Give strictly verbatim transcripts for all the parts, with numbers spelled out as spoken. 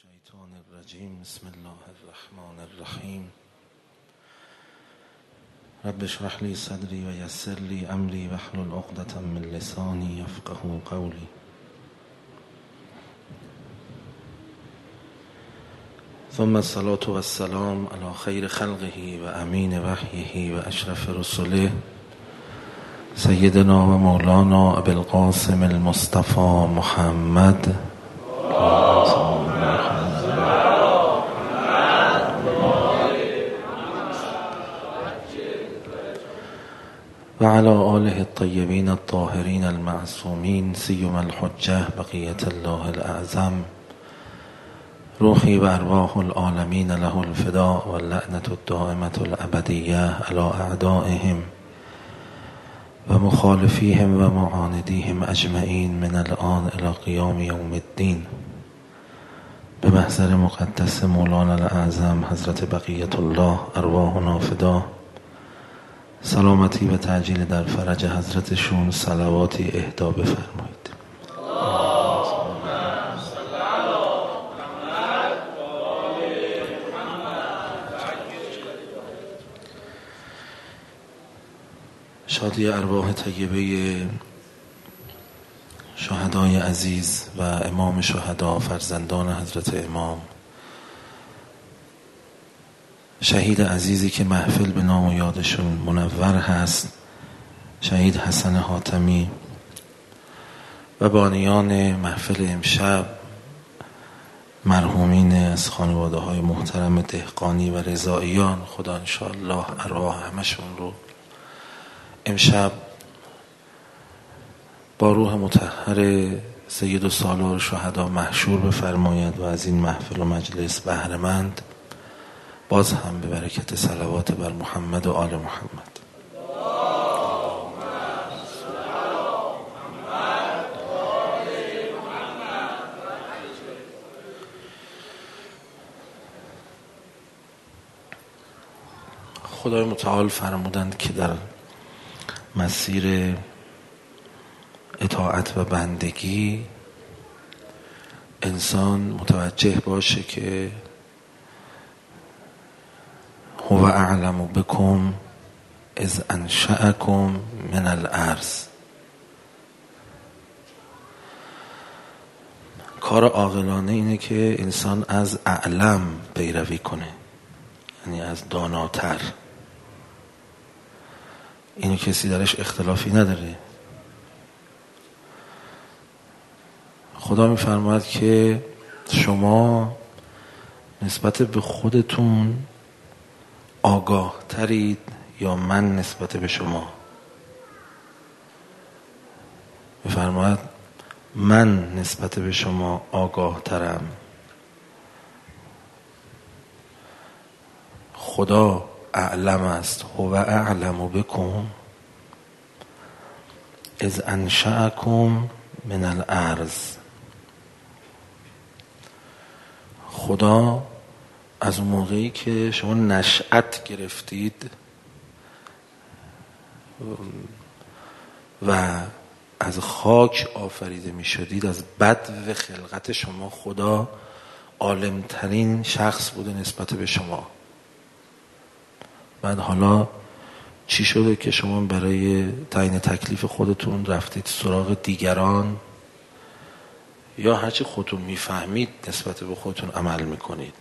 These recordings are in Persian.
الشیطان الرجیم. بسم الله الرحمن الرحیم. رب اشرح لی صدری و یسر لی امری واحلل عقدة من لسانی یفقهوا قولی. ثم الصلاة والسلام علی خیر خلقه و امین وحیه و اشرف رسله سیدنا و مولانا ابی القاسم المصطفى محمد و علی آله الطیبین الطاهرین المعصومین سیما الحجة بقیة الله الاعظم. روحی و ارواح العالمین له الفداء و اللعنة الدائمة الابدیة علی اعدائهم و مخالفیهم و معاندیهم اجمعین من الآن الی قیام یوم الدین. به محضر مقدس مولانا الاعظم حضرت بقیت الله ارواحنا فدا. سلامتی و تعجیل در فرج حضرتشون صلواتی اهدا بفرمایید. شادی ارواح طیبه شهدای عزیز و امام شهدا فرزندان حضرت امام، شهید عزیزی که محفل به نام و یادشون منور هست، شهید حسن حاتمی و بانیان محفل امشب، مرحومین از خانواده های محترم دهقانی و رضاییان. خدا انشاءالله ارواح همشون رو امشب با روح مطهر سید السالار شهدا محشور بفرماید و از این محفل و مجلس بهره‌مند باز هم به برکت صلوات بر محمد و آل محمد. خدای متعال فرمودند که در مسیر اطاعت و بندگی انسان متوجه باشه که هو اعلم بكم اذ انشأكم من الارض. کار عاقلانه اینه که انسان از اعلم پیروی کنه، یعنی از داناتر. اینو کسی درش اختلافی نداره. خدا میفرماید که شما نسبت به خودتون آگاه ترید یا من نسبت به شما؟ میفرماید من نسبت به شما آگاه ترم. خدا اعلم است. هو اعلم بكم اذ انشأكم من الارض. خدا از اون موقعی که شما نشأت گرفتید و از خاک آفریده می شدید، از بدو خلقت شما خدا عالمترین شخص بوده نسبت به شما. بعد حالا چی شده که شما برای تعیین تکلیف خودتون رفتید سراغ دیگران، یا هرچی خودتون میفهمید نسبت به خودتون عمل میکنید؟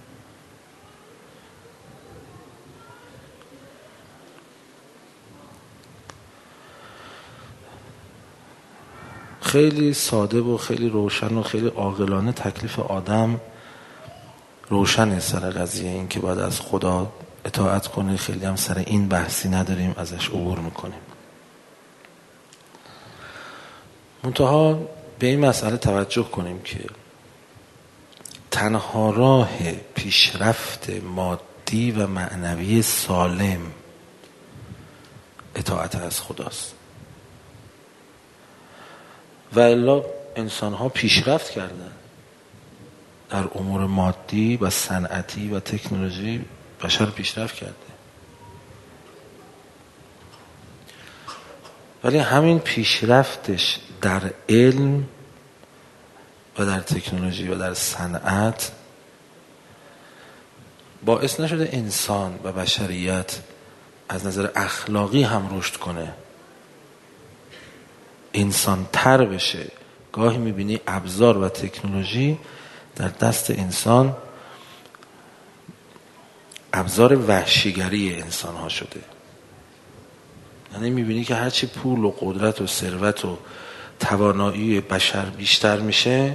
خیلی ساده و خیلی روشن و خیلی عاقلانه تکلیف آدم روشنه سر قضیه این که باید از خدا اطاعت کنه. خیلی هم سر این بحثی نداریم، ازش عبور میکنیم. منتها به این مسئله توجه کنیم که تنها راه پیشرفت مادی و معنوی سالم اطاعت از خداست. و الا انسان ها پیشرفت کردن در امور مادی و صنعتی و تکنولوژی. بشر پیشرفت کرده، ولی همین پیشرفتش در علم و در تکنولوژی و در صنعت باعث نشده انسان و بشریت از نظر اخلاقی هم رشد کنه، انسان تر بشه. گاهی میبینی ابزار و تکنولوژی در دست انسان ابزار وحشیگری انسان ها شده. یعنی میبینی که هرچی پول و قدرت و ثروت و توانایی بشر بیشتر میشه،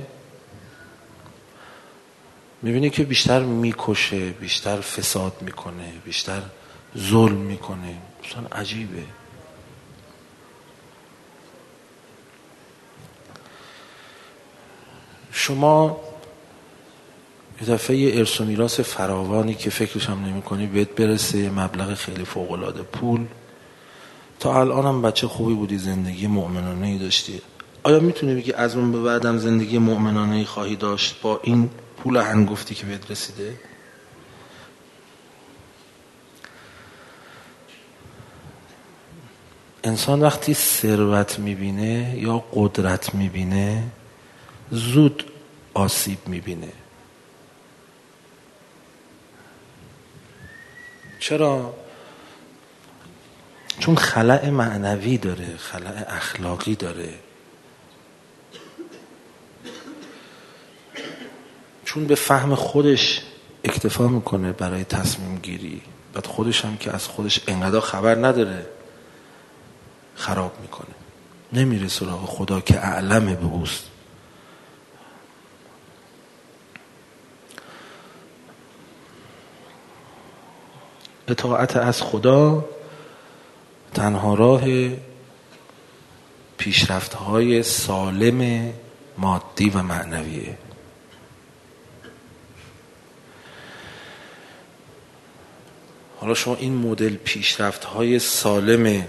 میبینی که بیشتر میکشه، بیشتر فساد میکنه، بیشتر ظلم میکنه. مثلا عجیبه. شما یه دفعه یه ارث و میراث فراوانی که فکرش هم نمی کنی بهت برسه، مبلغ خیلی فوق‌العاده پول، تا الان هم بچه خوبی بودی، زندگی مؤمنانه‌ای داشتی، آیا میتونی بگی از اون به بعدم زندگی مؤمنانه‌ای خواهی داشت با این پول هنگفتی که بهت رسیده؟ انسان وقتی ثروت میبینه یا قدرت میبینه زود آسیب میبینه. چرا؟ چون خلأ معنوی داره، خلأ اخلاقی داره، چون به فهم خودش اکتفا میکنه برای تصمیم گیری، بعد خودش هم که از خودش انقدر خبر نداره خراب میکنه، نمیره سراغ خدا که اعلم به اوست. اطاعت از خدا تنها راه پیشرفت‌های سالم مادی و معنویه. حالا شما این مدل پیشرفت‌های سالم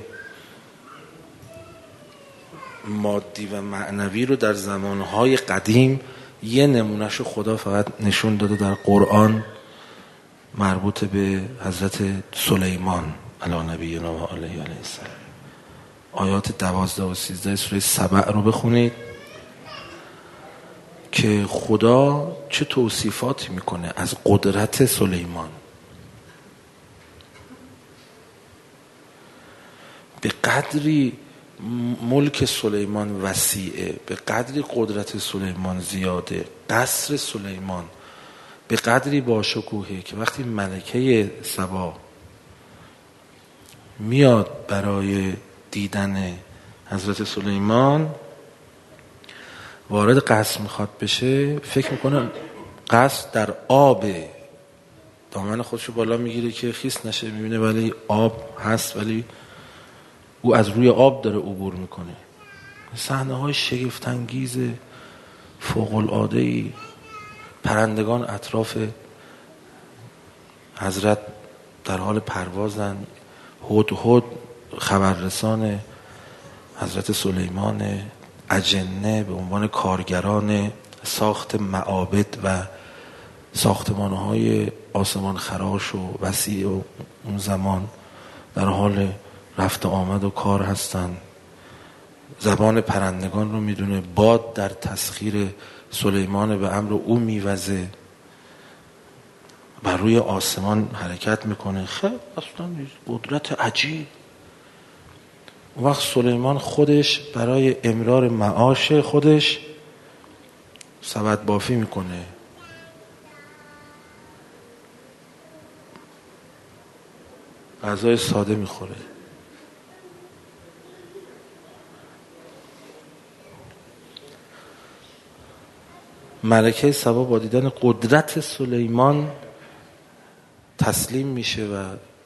مادی و معنوی رو در زمانهای قدیم یه نمونهشو خدا فقط نشون داده در قرآن، مربوط به حضرت سلیمان علی نبینا و علیه علیه السلام. آیات دوازده و سیزده سوره سبع رو بخونید که خدا چه توصیفاتی میکنه از قدرت سلیمان. به قدری ملک سلیمان وسیعه، به قدری قدرت سلیمان زیاده، قصر سلیمان به قدری باشکوهه که وقتی ملکه سبا میاد برای دیدن حضرت سلیمان، وارد قصر میخواد بشه، فکر میکنه قصر در آبه، دامن خودشو بالا میگیره که خیس نشه، میبینه ولی آب هست، ولی او از روی آب داره عبور میکنه. صحنه های شگفت انگیز فوق العاده ای، پرندگان اطراف حضرت در حال پروازن، هدهد خبررسان حضرت سلیمان، اجنه به عنوان کارگران ساخت معابد و ساختمان‌های آسمان خراش و وسیع و اون زمان در حال رفت آمد و کار هستن. زبان پرندگان رو میدونه، باد در تسخیر سلیمان به امر او میوزه، بر روی آسمان حرکت میکنه. خیلی اصلا قدرت عجیب. اون وقت سلیمان خودش برای امرار معاش خودش سبد بافی میکنه، غذای ساده میخوره. ملکه سبا با دیدن قدرت سلیمان تسلیم میشه و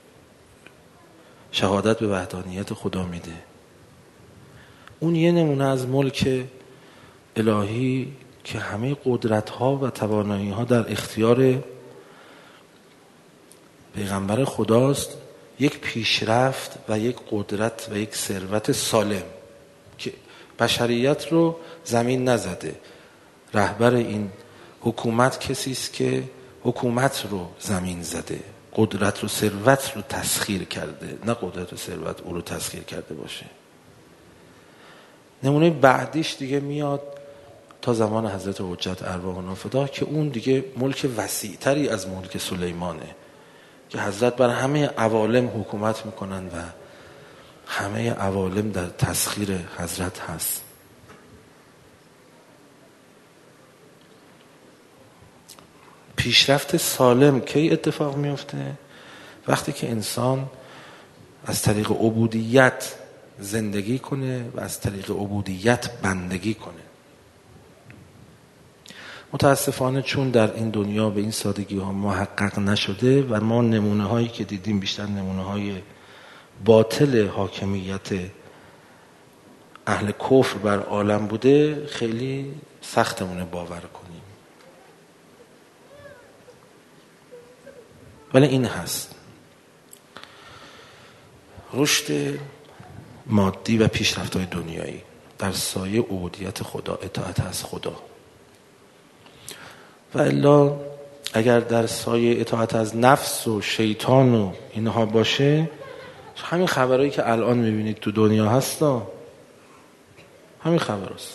شهادت به وحدانیت خدا میده. اون یه نمونه از ملک الهی که همه قدرت ها و توانایی ها در اختیار پیغمبر خداست، یک پیشرفت و یک قدرت و یک ثروت سالم که بشریت رو زمین نزده. رهبر این حکومت کسی است که حکومت رو زمین زده، قدرت و ثروت رو تسخیر کرده، نه قدرت و ثروت او رو تسخیر کرده باشه. نمونه بعدیش دیگه میاد تا زمان حضرت حجت ارواحنا فدا که اون دیگه ملک وسیع‌تری از ملک سلیمانه که حضرت بر همه عوالم حکومت میکنن و همه عوالم در تسخیر حضرت هست. پیشرفت سالم کی اتفاق میفته؟ وقتی که انسان از طریق عبودیت زندگی کنه و از طریق عبودیت بندگی کنه. متاسفانه چون در این دنیا به این سادگی ها محقق نشده و ما نمونه هایی که دیدیم بیشتر نمونه های باطل حاکمیت اهل کفر بر عالم بوده، خیلی سختمونه باور کنیم. ولی این هست رشد مادی و پیشرفت‌های دنیایی در سایه عبودیت خدا، اطاعت از خدا. و الا اگر در سایه اطاعت از نفس و شیطان و اینها باشه، همین خبرهایی که الان میبینید تو دنیا هستا، همین خبر هست.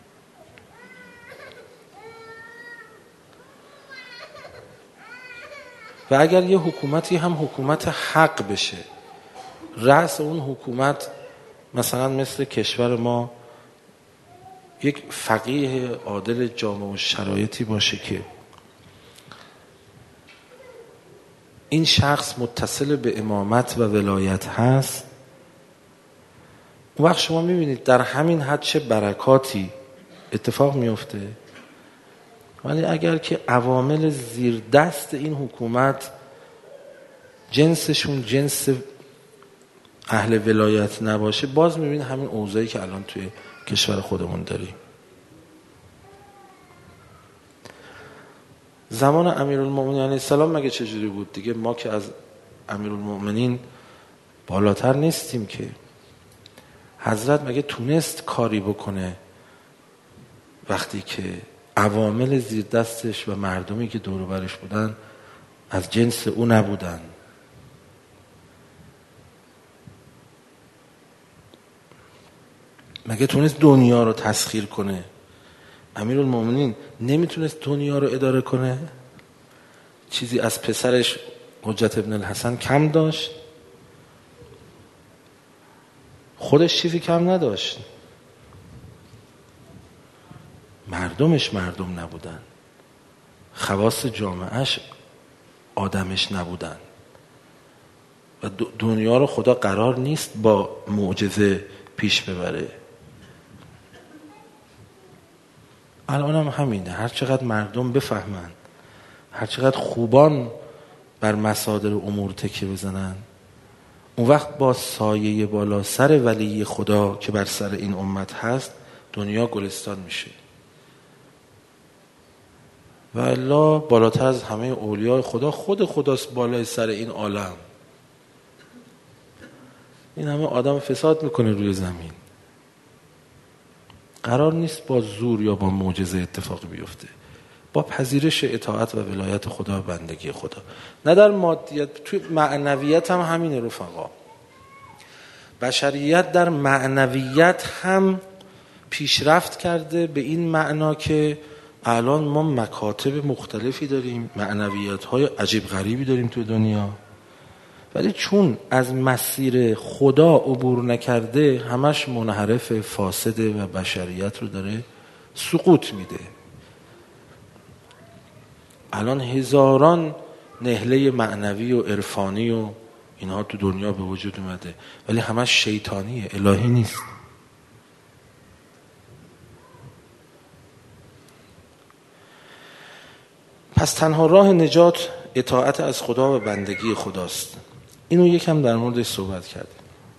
و اگر یه حکومتی هم حکومت حق بشه، رأس اون حکومت مثلا مثل کشور ما یک فقیه عادل جامع و شرایطی باشه که این شخص متصل به امامت و ولایت هست، اون وقت شما میبینید در همین حد چه برکاتی اتفاق میفته. ولی اگر که عوامل زیر دست این حکومت جنسشون جنس اهل ولایت نباشه، باز میبینید همین اوضاعی که الان توی کشور خودمون داریم. زمان امیرالمومنین علیه السلام مگه چجوری بود؟ دیگه ما که از امیرالمومنین بالاتر نیستیم که. حضرت مگه تونست کاری بکنه وقتی که عوامل زیر دستش و مردمی که دور و برش بودن از جنس او نبودن؟ مگه تونست دنیا رو تسخیر کنه؟ امیرالمومنین نمیتونست دنیا رو اداره کنه؟ چیزی از پسرش حجت ابن الحسن کم داشت؟ خودش چیزی کم نداشت. مردمش مردم نبودن، خواص جامعهش آدمش نبودن. و دنیا رو خدا قرار نیست با معجزه پیش ببره. الان هم همینه، هر چقدر مردم بفهمن، هر چقدر خوبان بر مصادر امور تکیه بزنن، اون وقت با سایه بالا سر ولی خدا که بر سر این امت هست دنیا گلستان میشه. و الا بالاتر از همه اولیاء خدا خود خداست بالای سر این عالم. این همه آدم فساد میکنه روی زمین، قرار نیست با زور یا با معجزه اتفاقی بیفته، با پذیرش اطاعت و ولایت خدا و بندگی خدا. نه در مادیت، توی معنویت هم همینه رفقا. بشریت در معنویت هم پیشرفت کرده به این معنا که الان ما مکاتب مختلفی داریم، معنویت های عجیب غریبی داریم توی دنیا، ولی چون از مسیر خدا عبور نکرده همش منحرف فاسده و بشریت رو داره سقوط میده. الان هزاران نهله معنوی و عرفانی و اینها تو دنیا به وجود اومده، ولی همش شیطانیه، الهی نیست. پس تنها راه نجات اطاعت از خدا و بندگی خداست. اینو یکم در موردش صحبت کردیم.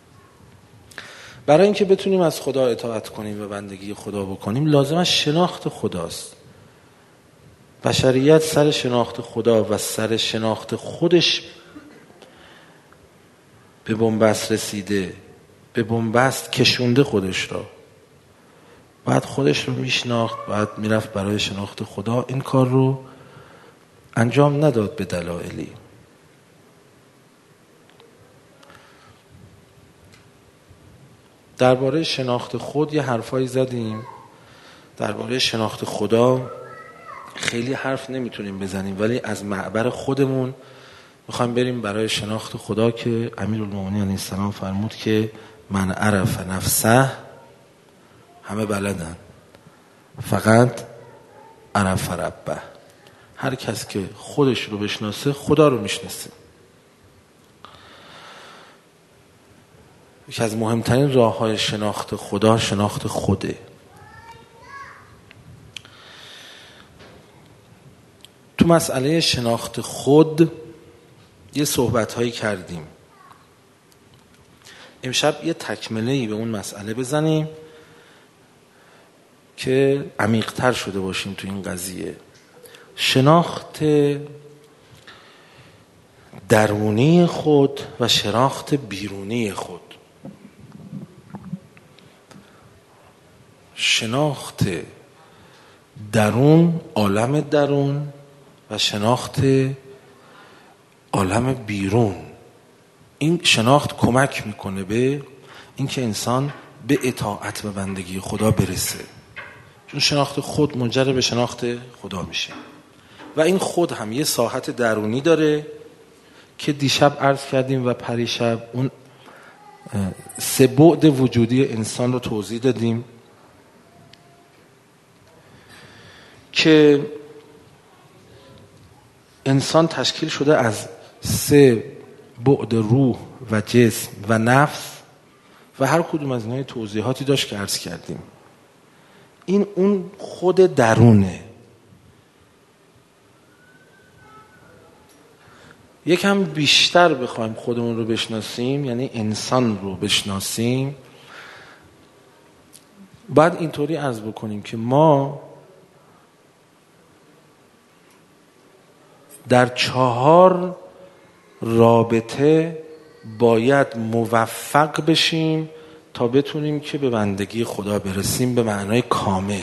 برای اینکه بتونیم از خدا اطاعت کنیم و بندگی خدا بکنیم لازم است شناخت خداست. بشریت سر شناخت خدا و سر شناخت خودش به بنبست رسیده، به بنبست کشونده خودش را. بعد خودش رو میشناخت، بعد میرفت برای شناخت خدا. این کار رو انجام نداد به دلایلی. درباره شناخت خود یه حرفایی زدیم. درباره شناخت خدا خیلی حرف نمیتونیم بزنیم، ولی از معبر خودمون میخوایم بریم برای شناخت خدا که امیرالمومنین علیه السلام فرمود که من عرف نفسه، همه بلدن، فقط عرف ربه. هر کس که خودش رو بشناسه خدا رو میشناسه. یکی از مهمترین راه های شناخت خدا شناخت خوده. تو مسئله شناخت خود یه صحبت هایی کردیم. امشب یه تکمله‌ای به اون مسئله بزنیم که عمیق‌تر شده باشیم تو این قضیه. شناخت درونی خود و شناخت بیرونی خود. شناخت درون، عالم درون و شناخت عالم بیرون. این شناخت کمک میکنه به اینکه انسان به اطاعت و بندگی خدا برسه، چون شناخت خود منجر به شناخت خدا میشه. و این خود هم یه ساحت درونی داره که دیشب عرض کردیم و پریشب اون سه بعد وجودی انسان رو توضیح دادیم که انسان تشکیل شده از سه بعد، روح و جسم و نفس، و هر کدوم از اینها توضیحاتی داشت که عرض کردیم. این اون خود درونه. یکم بیشتر بخوایم خودمون رو بشناسیم، یعنی انسان رو بشناسیم، باید اینطوری عرض بکنیم که ما در چهار رابطه باید موفق بشیم تا بتونیم که به بندگی خدا برسیم به معنای کامل.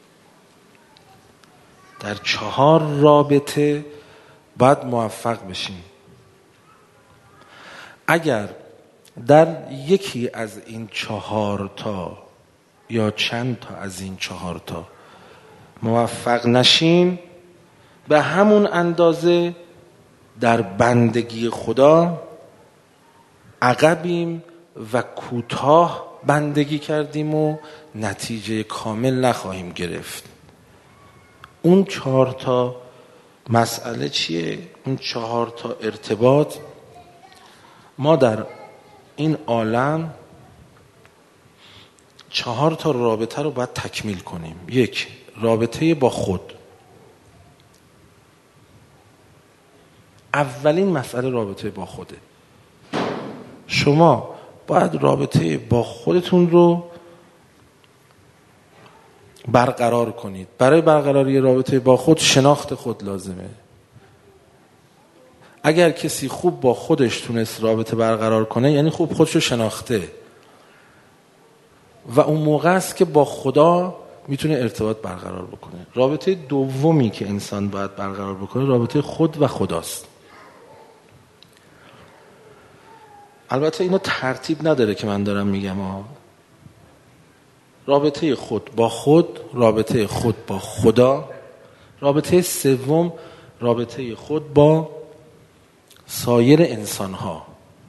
در چهار رابطه باید موفق بشیم. اگر در یکی از این چهار تا یا چند تا از این چهار تا موفق نشیم، به همون اندازه در بندگی خدا عقبیم و کوتاه بندگی کردیم و نتیجه کامل نخواهیم گرفت. اون چهار تا مسئله چیه؟ اون چهار تا ارتباط ما در این عالم چهار تا رابطه رو باید تکمیل کنیم. یک، رابطه با خود. اولین مسئله رابطه با خوده. شما باید رابطه با خودتون رو برقرار کنید. برای برقراری رابطه با خود شناخت خود لازمه. اگر کسی خوب با خودش تونست رابطه برقرار کنه، یعنی خوب خودش رو شناخته، و اون موقع است که با خدا میتونه ارتباط برقرار بکنه. رابطه دومی که انسان باید برقرار بکنه رابطه خود و خداست. البته اینو ترتیب نداره که من دارم میگم ها. رابطه خود با خود، رابطه خود با خدا، رابطه سوم رابطه خود با سایر انسان ها،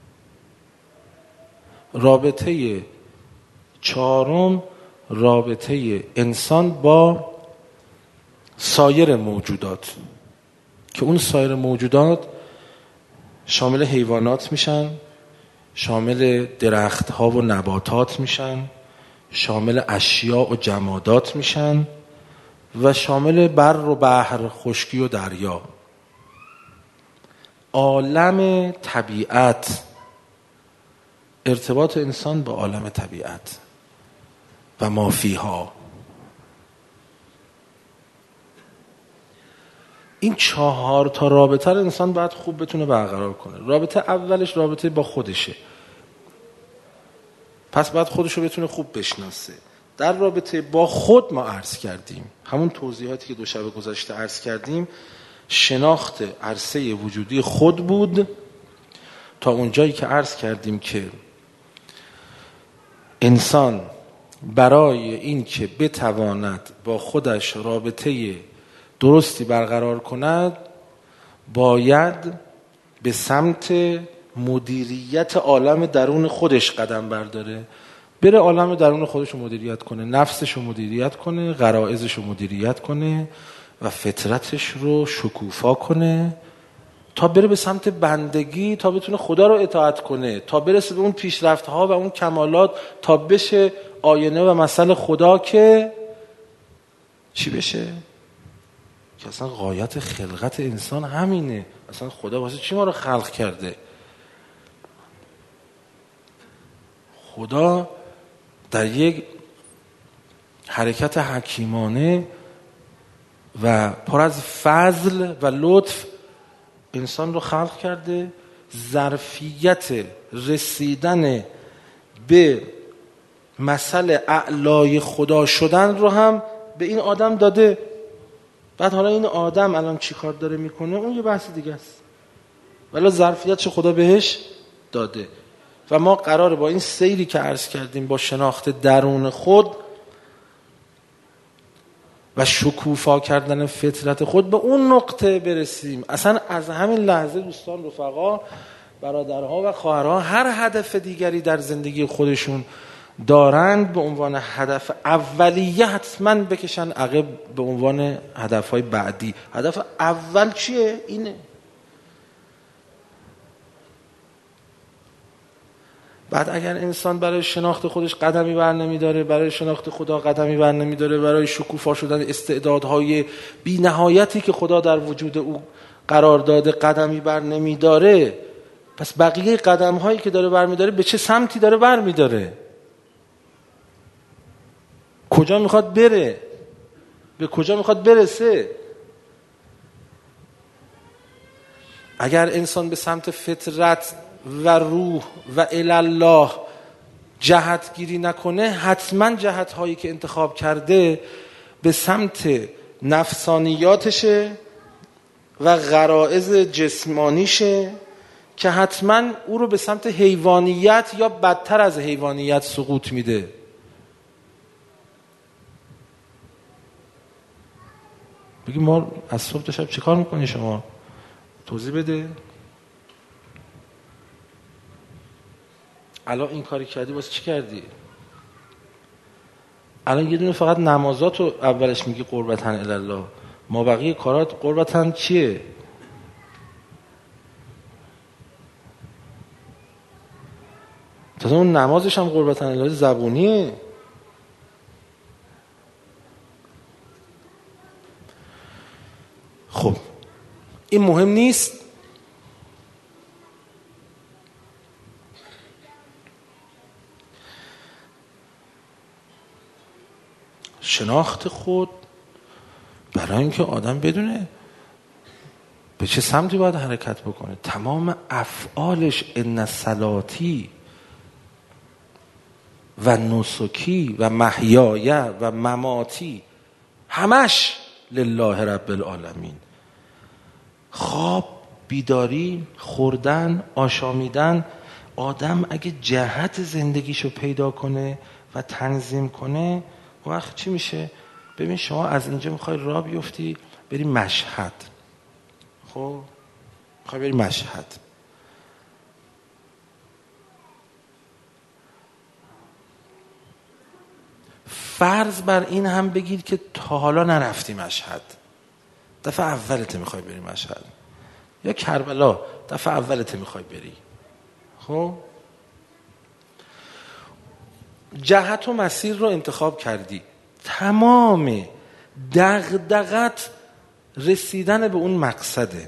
رابطه چهارم رابطه انسان با سایر موجودات، که اون سایر موجودات شامل حیوانات میشن، شامل درخت ها و نباتات میشن، شامل اشیاء و جمادات میشن و شامل بر و بحر، خشکی و دریا. عالم طبیعت، ارتباط انسان با عالم طبیعت و ما فیها. این چهار تا رابطه رو انسان باید خوب بتونه برقرار کنه. رابطه اولش رابطه با خودشه، پس باید خودش رو بتونه خوب بشناسه. در رابطه با خود ما عرض کردیم، همون توضیحاتی که دو شب گذشته عرض کردیم، شناخت عرصه وجودی خود بود تا اونجایی که عرض کردیم که انسان برای این که بتواند با خودش رابطه درستی برقرار کند باید به سمت مدیریت عالم درون خودش قدم برداره. بره عالم درون خودش رو مدیریت کنه، نفسش رو مدیریت کنه، غرایزش رو مدیریت کنه و فطرتش رو شکوفا کنه تا بره به سمت بندگی، تا بتونه خدا رو اطاعت کنه، تا برسه به اون پیشرفت‌ها و اون کمالات، تا بشه آینه و مثل خدا که چی بشه؟ که اصلا غایت خلقت انسان همینه. اصلا خدا واسه چی ما رو خلق کرده؟ خدا در یک حرکت حکیمانه و پر از فضل و لطف انسان رو خلق کرده، ظرفیت رسیدن به مثل اعلای خدا شدن رو هم به این آدم داده. بعد حالا این آدم الان چی کار داره میکنه اون یه بحث دیگه است، ولی ظرفیتش خدا بهش داده و ما قراره با این سیری که عرض کردیم، با شناخت درون خود و شکوفا کردن فطرت خود به اون نقطه برسیم. اصلا از همین لحظه دوستان، رفقا، برادرها و خواهرها هر هدف دیگری در زندگی خودشون دارند به عنوان هدف اولیه حتما بکشن عقب به عنوان هدفهای بعدی. هدف اول چیه؟ اینه. بعد اگر انسان برای شناخت خودش قدمی بر نمیداره، برای شناخت خدا قدمی بر نمیداره، برای شکوفا شدن استعدادهای بی نهایتی که خدا در وجود او قرار داده قدمی بر نمیداره، پس بقیه قدم هایی که داره بر میداره به چه سمتی داره بر میداره؟ کجا میخواد بره؟ به کجا میخواد برسه؟ اگر انسان به سمت فطرت و روح و الله جهت گیری نکنه، حتما جهت هایی که انتخاب کرده به سمت نفسانیاتشه و غرائز جسمانیشه که حتما او رو به سمت حیوانیت یا بدتر از حیوانیت سقوط میده. بگی ما از صبح تا شب چی کار میکنی شما؟ توضیح بده. الان این کاری کردی واسه چی کردی؟ الان یه دونه فقط نمازات رو اولش میگی قربتن الله، ما بقیه کارات قربتن چیه؟ تازه اون نمازش هم قربتن الله زبونیه. خب این مهم نیست. شناخت خود برای اینکه آدم بدونه به چه سمتی باید حرکت بکنه. تمام افعالش ان صلاتی و نسکی و محیای و مماتی همش لله رب العالمین. خواب، بیداری، خوردن، آشامیدن، آدم اگه جهت زندگیشو پیدا کنه و تنظیم کنه، اون وقت چی میشه؟ ببین شما از اینجا میخوای راه بیفتی بری مشهد، خب میخوای بری مشهد، فرض بر این هم بگیر که تا حالا نرفتی مشهد، دفعه اولت میخوای بری مشهد، یا کربلا دفعه اولت میخوای بری، خب جهت و مسیر رو انتخاب کردی، تمام دغدغت رسیدن به اون مقصده،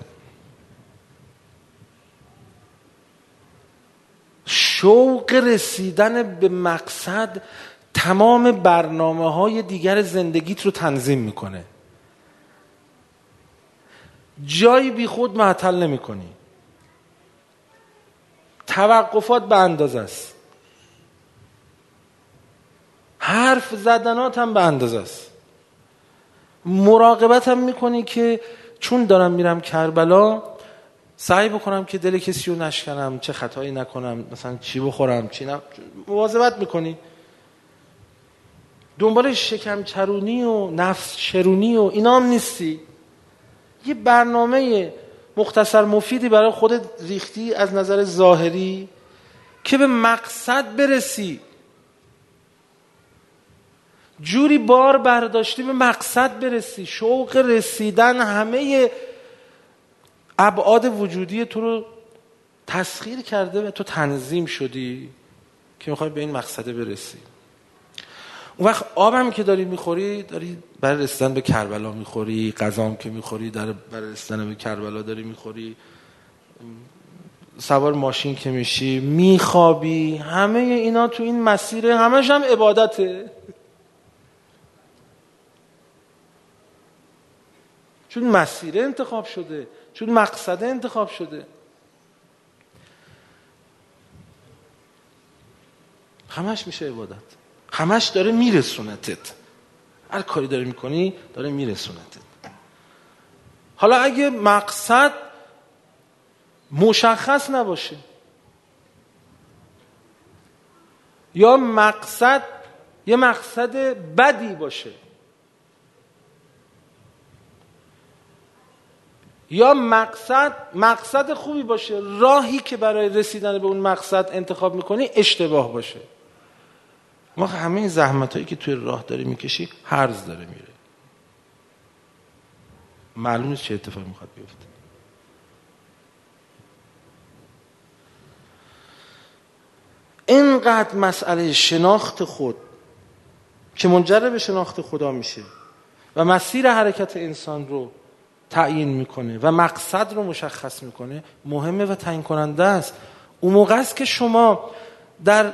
شوق رسیدن به مقصد تمام برنامه های دیگر زندگیت رو تنظیم میکنه. جایی بی خود معطل نمی کنی، توقفات به اندازه است، حرف زدنات هم به اندازه است، مراقبت هم میکنی که چون دارم میرم کربلا سعی بکنم که دل کسی رو نشکنم، چه خطایی نکنم، مثلا چی بخورم چی نه، مواظبت میکنی. دنبال شکم چرونی و نفس شرونی و اینا هم نیستی. یه برنامه مختصر مفیدی برای خودت ریختی از نظر ظاهری که به مقصد برسی، جوری بار برداشتی به مقصد برسی، شوق رسیدن همه ابعاد وجودی تو رو تسخیر کرده و تو تنظیم شدی که میخوای به این مقصد برسی. اون وقت آبم که داری میخوری، داری برای رسیدن به کربلا میخوری، غذام که میخوری در برای رسیدن به کربلا داری میخوری، سوار ماشین که میشی، میخوابی، همه اینا تو این مسیره، همش هم عبادته. چون مسیره انتخاب شده، چون مقصده انتخاب شده. همش میشه عبادت، همش داره میرسونتت. هر کاری داری میکنی داره میرسونتت. حالا اگه مقصد مشخص نباشه یا مقصد یه مقصد بدی باشه یا مقصد مقصد خوبی باشه، راهی که برای رسیدن به اون مقصد انتخاب میکنی اشتباه باشه، ما همه این زحمت هایی که توی راه داری میکشی هرز داره میره، معلوم نیست چه اتفاقی میخواد بیفته. اینقدر مسئله شناخت خود که منجر به شناخت خدا میشه و مسیر حرکت انسان رو تعیین میکنه و مقصد رو مشخص میکنه مهمه و تعیین کننده است. اون موقع است که شما در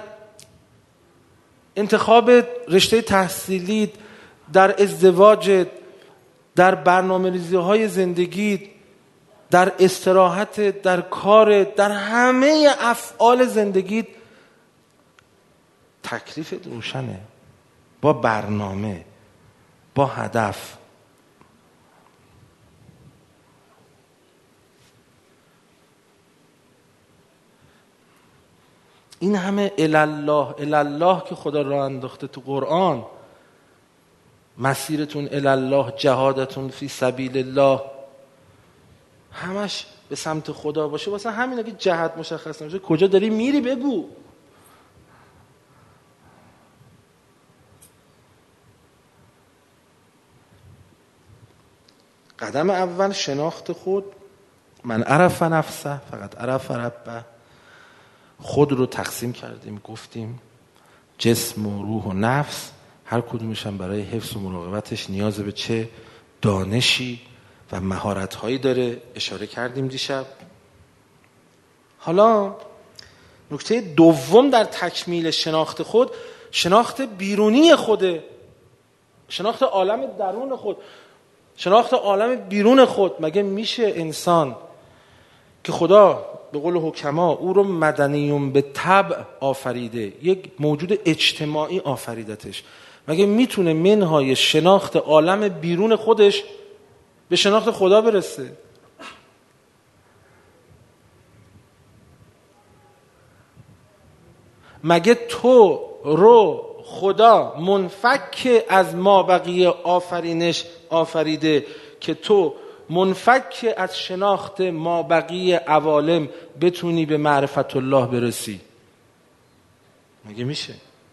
انتخاب رشته تحصیلی، در ازدواج، در برنامه‌ریزی های زندگی، در استراحت، در کار، در همه افعال زندگی تکلیفت روشنه، با برنامه، با هدف. این همه الالله الالله که خدا راه انداخته تو قرآن، مسیرتون الالله، جهادتون فی سبیل الله، همش به سمت خدا باشه. واسه همین اگه جهت مشخص نمیشه کجا داری میری بگو. قدم اول شناخت خود. من عرف نفسه فقط عرف ربه. خود رو تقسیم کردیم، گفتیم جسم و روح و نفس، هر کدومش هم برای حفظ و مراقبتش نیاز به چه دانشی و مهارت‌هایی داره، اشاره کردیم دیشب. حالا نکته دوم در تکمیل شناخت خود، شناخت بیرونی خوده، شناخت عالم درون خود، شناخت عالم بیرون خود. مگه میشه انسان که خدا به قول حکما او رو مدنیون به طبع آفریده، یک موجود اجتماعی آفریدتش، مگه میتونه منهای شناخت عالم بیرون خودش به شناخت خدا برسه؟ مگه تو رو خدا منفک از ما بقیه آفرینش آفریده که تو منفک از شناخت ما بقیه عوالم بتونی به معرفت الله برسی؟ مگه میشه؟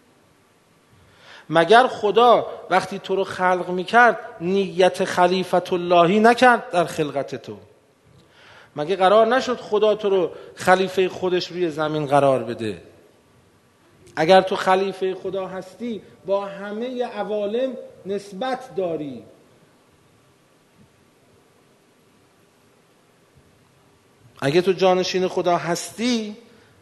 مگر خدا وقتی تو رو خلق میکرد نیت خلیفت اللهی نکرد در خلقت تو؟ مگه قرار نشد خدا تو رو خلیفه خودش روی زمین قرار بده؟ اگر تو خلیفه خدا هستی با همه عوالم نسبت داری. اگه تو جانشین خدا هستی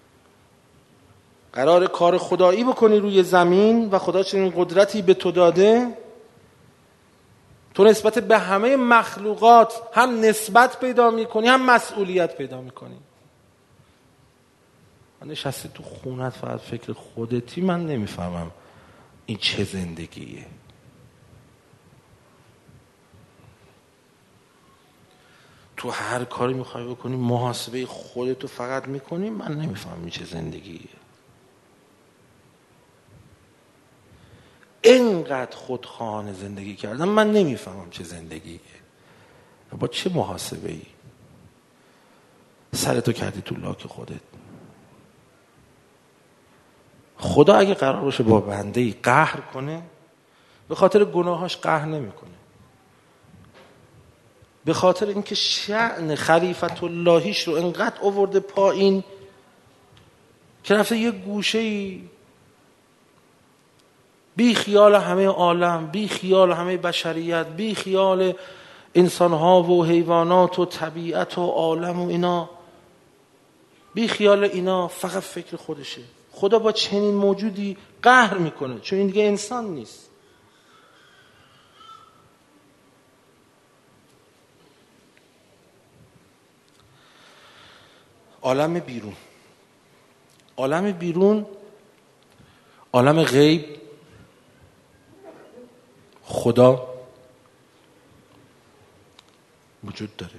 قرار کار خدایی بکنی روی زمین و خدا چنین قدرتی به تو داده، تو نسبت به همه مخلوقات هم نسبت پیدا میکنی هم مسئولیت پیدا میکنی. من نشستی تو خونت فقط فکر خودتی، من نمیفهمم این چه زندگیه. تو هر کاری میخوای بکنی محاسبه خودتو فقط میکنی، من نمیفهمم این چه زندگیه. اینقدر خودخواهانه زندگی کردم من نمیفهمم چه زندگیه. با چه محاسبه ای سرتو کردی تو لاک خودت؟ خدا اگه قرار باشه با بنده ای قهر کنه، به خاطر گناهاش قهر نمیکنه، به خاطر اینکه شأن خلیفت اللهیش رو انقدر آورده پایین که رفته یه گوشه‌ای بی خیال همه عالم، بی خیال همه بشریت، بی خیال انسانها و حیوانات و طبیعت و عالم و اینا، بی خیال اینا، فقط فکر خودشه. خدا با چنین موجودی قهر میکنه چون این دیگه انسان نیست. عالم بیرون، عالم بیرون، عالم غیب، خدا وجود داره.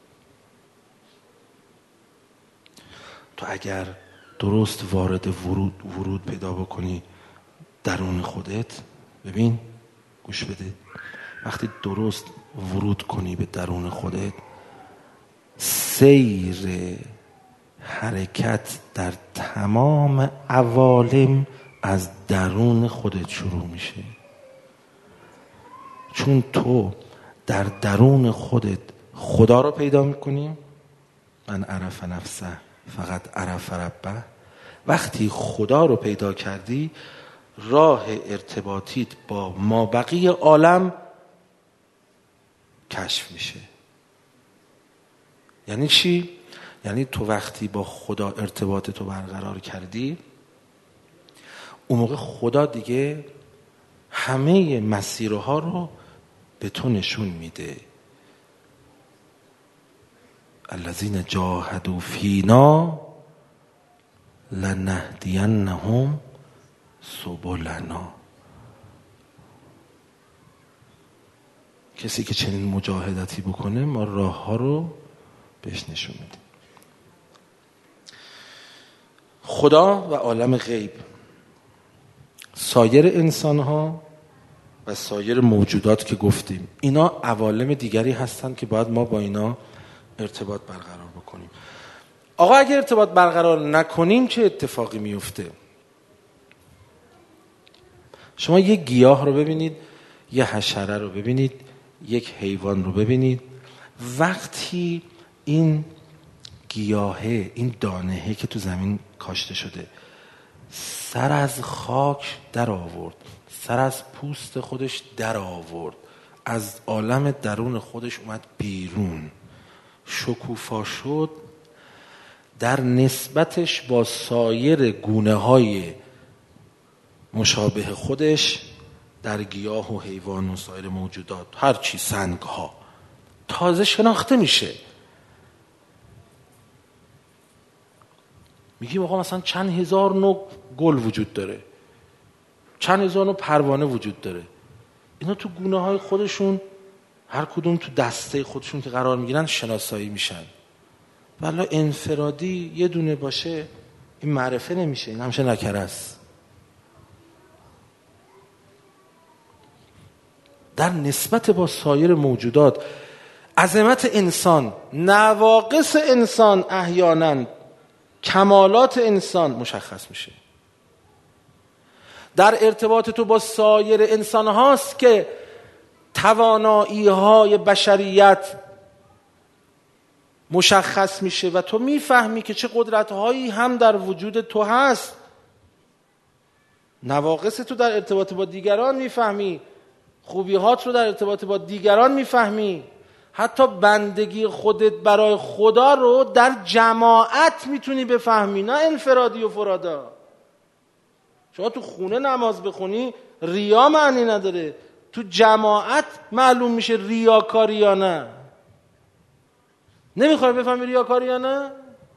تو اگر درست وارد ورود ورود پیدا بکنی درون خودت، ببین گوش بده، وقتی درست ورود کنی به درون خودت، سیر حرکت در تمام عوالم از درون خودت شروع میشه. چون تو در درون خودت خدا رو پیدا میکنی. من عرف نفسه فقط عرف ربه. وقتی خدا رو پیدا کردی، راه ارتباطیت با مابقی عالم کشف میشه. یعنی چی؟ یعنی تو وقتی با خدا ارتباط تو برقرار کردی، اون موقع خدا دیگه همه مسیرها رو به تو نشون میده. الذین جاهدوا فینا لنهدینهم سبلنا. کسی که چنین مجاهدتی بکنه ما راه ها رو بهش نشون میدیم. خدا و عالم غیب، سایر انسان ها و سایر موجودات که گفتیم، اینا عوالم دیگری هستن که باید ما با اینا ارتباط برقرار بکنیم. آقا اگه ارتباط برقرار نکنیم چه اتفاقی میفته؟ شما یک گیاه رو ببینید، یه حشره رو ببینید، یک حیوان رو ببینید. وقتی این گیاهه، این دانهه که تو زمین کاشته شده، سر از خاک در آورد، سر از پوست خودش در آورد، از عالم درون خودش اومد بیرون، شکوفا شد، در نسبتش با سایر گونه های مشابه خودش در گیاه و حیوان و سایر موجودات، هر چی، سنگ ها، تازه شناخته میشه. میگیم آقا مثلا چند هزار نوع گل وجود داره، چند هزار نوع پروانه وجود داره. اینا تو گونه های خودشون هر کدوم تو دسته خودشون که قرار میگیرن شناسایی میشن. ولی انفرادی یه دونه باشه این معرفه نمیشه، این همشه نکره است. در نسبت با سایر موجودات عظمت انسان، نواقص انسان، احیانا کمالات انسان مشخص میشه. در ارتباط تو با سایر انسان هاست که توانایی های بشریت مشخص میشه و تو میفهمی که چه قدرت هایی هم در وجود تو هست. نواقص تو در ارتباط با دیگران میفهمی، خوبیهات رو در ارتباط با دیگران میفهمی، حتی بندگی خودت برای خدا رو در جماعت میتونی بفهمی، نه انفرادی و فرادا. شما تو خونه نماز بخونی ریا معنی نداره، تو جماعت معلوم میشه ریاکاری یا نه. نمیخوای بفهمی ریاکاری یا نه؟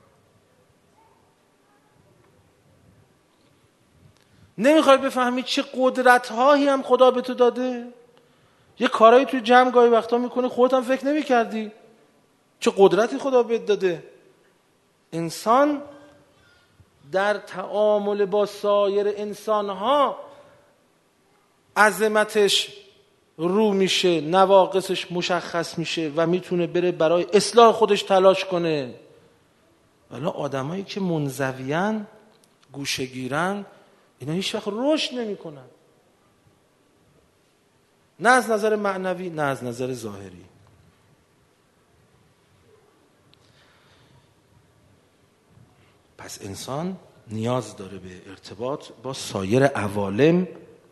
نمیخوای بفهمی چه قدرت هایی هم خدا به تو داده؟ یه کارایی تو جمع گاهی وقتا میکنی خودت هم فکر نمی کردی چه قدرتی خدا بهت داده. انسان در تعامل با سایر انسان ها عظمتش رو میشه، نواقصش مشخص میشه و میتونه بره برای اصلاح خودش تلاش کنه. ولی آدمایی که منزویان، گوشه‌گیرن، اینا هیچ وقت رشد نمیکنن، نه از نظر معنوی نه از نظر ظاهری. پس انسان نیاز داره به ارتباط با سایر عوالم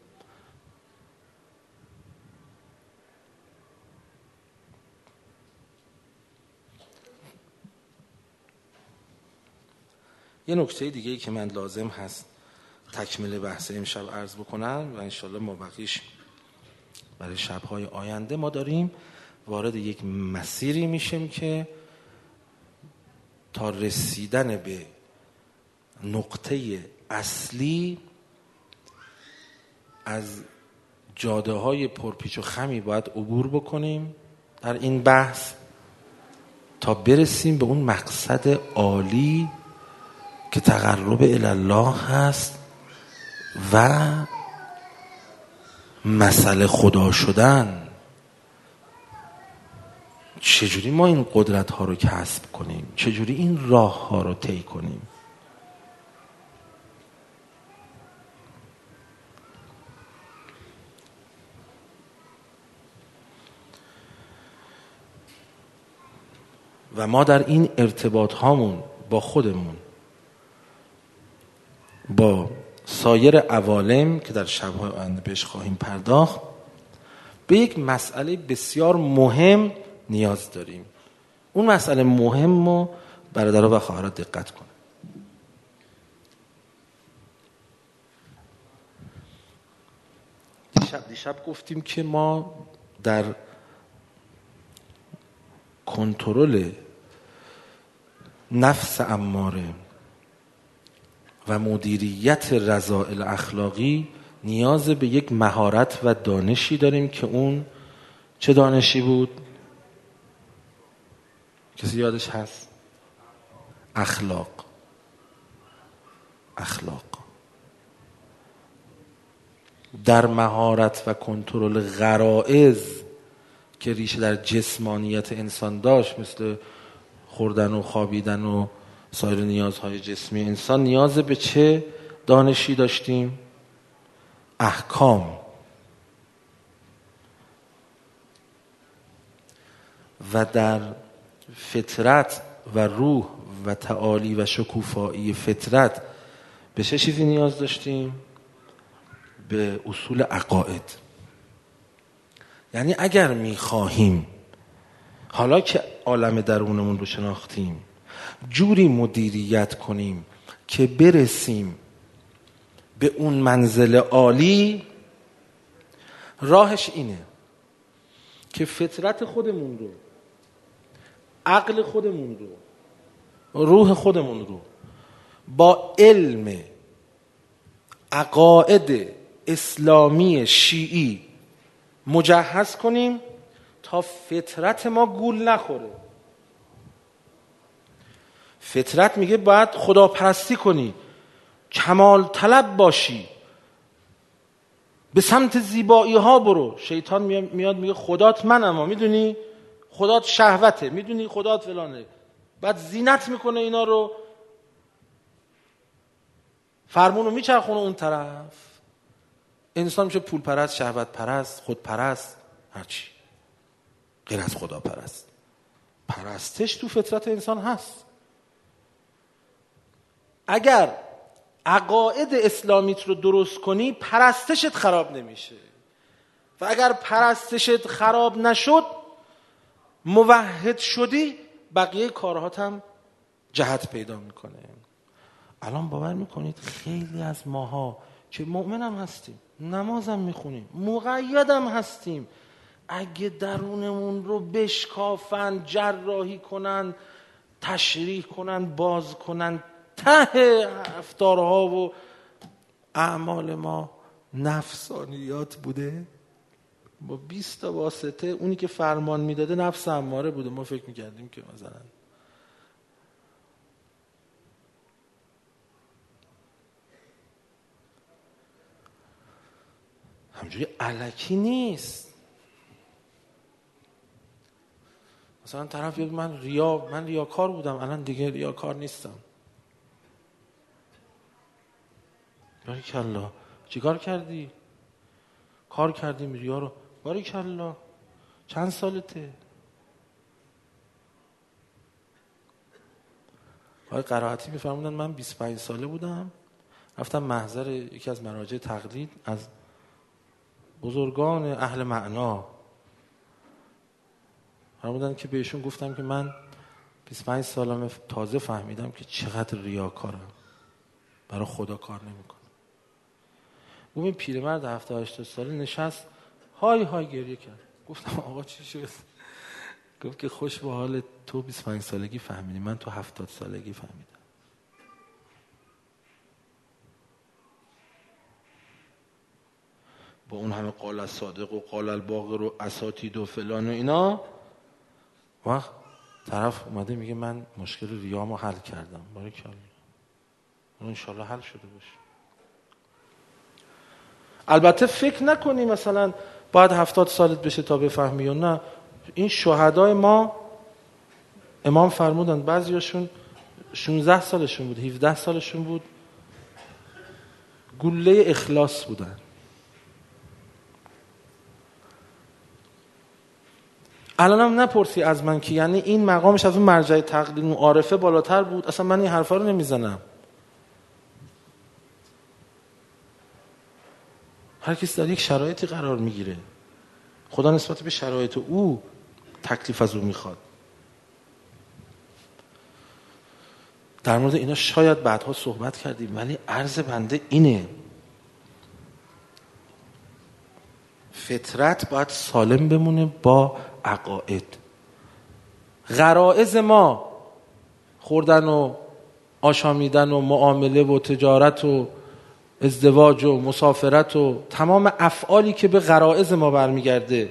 یه نکته دیگه ای که من لازم هست تکمیل بحث امشب عرض بکنم و انشالله ما بقیش برای شبهای آینده، ما داریم وارد یک مسیری میشیم که تا رسیدن به نقطه اصلی از جاده های پرپیچ و خمی باید عبور بکنیم در این بحث تا برسیم به اون مقصد عالی که تقرب الله هست و مسئله خدا شدن. چجوری ما این قدرت ها رو کسب کنیم؟ چجوری این راه ها رو طی کنیم؟ و ما در این ارتباط هامون با خودمون، با سایر عوالم که در شب‌های آینده بهش خواهیم پرداخت، به یک مسئله بسیار مهم نیاز داریم. اون مسئله مهم رو برادرها و خواهرات دقت کنن. دیشب دیشب گفتیم که ما در کنترل نفس اماره و مدیریت رذائل اخلاقی نیاز به یک مهارت و دانشی داریم که اون چه دانشی بود؟ کسی یادش هست؟ اخلاق. اخلاق در مهارت و کنترل غرائز که ریشه در جسمانیت انسان داشت، مثل خوردن و خوابیدن و سایر نیازهای جسمی انسان، نیاز به چه دانشی داشتیم؟ احکام. و در فطرت و روح و تعالی و شکوفایی فطرت به چه چیزی نیاز داشتیم؟ به اصول عقاید. یعنی اگر میخواهیم حالا که عالم درونمون رو شناختیم جوری مدیریت کنیم که برسیم به اون منزل عالی، راهش اینه که فطرت خودمون رو، عقل خودمون رو، روح خودمون رو با علم عقاید اسلامی شیعی مجهز کنیم تا فطرت ما گول نخوره. فطرت میگه باید خداپرستی کنی، کمال طلب باشی، به سمت زیبایی ها برو. شیطان میاد میگه خدات منم، میدونی خدات شهوته، میدونی خدات فلانه، بعد زینت میکنه اینا رو، فرمونو میچرخونه اون طرف. انسان میشه پول پرست، شهوت پرست، خود پرست، هرچی غیر از خدا پرست. پرستش تو فطرت انسان هست. اگر عقاید اسلامیت رو درست کنی پرستشت خراب نمیشه، و اگر پرستشت خراب نشد، موحد شدی، بقیه کارهات هم جهت پیدا میکنه. الان باور میکنید خیلی از ماها که مؤمن هم هستیم، نماز هم میخونیم، مقید هم هستیم، اگه درونمون رو بشکافن، جراحی کنن، تشریح کنن، باز کنن، ته رفتارها و اعمال ما نفسانیات بوده. با بیست تا واسطه اونی که فرمان میداده نفس اماره بوده. ما فکر میکردیم که مثلا همجوری الکی نیست. مثلا طرف یاد من ریا من ریاکار بودم، الان دیگه ریاکار نیستم. باریکالله. چیکار کردی؟ کار کردیم ریا رو. باریکالله. چند سالته؟ آقای قرائتی میفرمودن من بیست و پنج ساله بودم، رفتم محضر یکی از مراجع تقلید از بزرگان اهل معنا، فرمودن که بهشون گفتم که من بیست و پنج سالمه، تازه فهمیدم که چقدر ریاکارم، برای خدا کار نمیکنم. اون این پیرمرد هفتاد هشتاد ساله نشست های های گریه کرد. گفتم آقا چی شد؟ گفت که خوش به حال تو بیست و پنج سالگی فهمیدی، من تو هفتاد سالگی فهمیدم. با اون همه قال الصادق و قال الباقر و اساتید و فلان و اینا، وقت طرف اومده میگه من مشکل ریامو حل کردم. باریکالله. اون انشالله حل شده باشه. البته فکر نکنی مثلا باید هفتاد سالت بشه تا بفهمی یا نه. این شهدای ما امام فرمودن بعضیاشون شانزده سالشون بود، هفده سالشون بود، گله اخلاص بودن. الان هم نپرسی از من که یعنی این مقامش از اون مرجع تقلید و عارفه بالاتر بود، اصلا من این حرفا رو نمیزنم. هر کسی در یک شرایطی قرار میگیره، خدا نسبت به شرایط او تکلیف از او میخواد. در مورد اینا شاید بعدها صحبت کردیم، ولی عرض بنده اینه، فطرت باید سالم بمونه با عقاید. غرایز ما خوردن و آشامیدن و معامله و تجارت و ازدواج و مسافرت و تمام افعالی که به غرایز ما برمیگرده،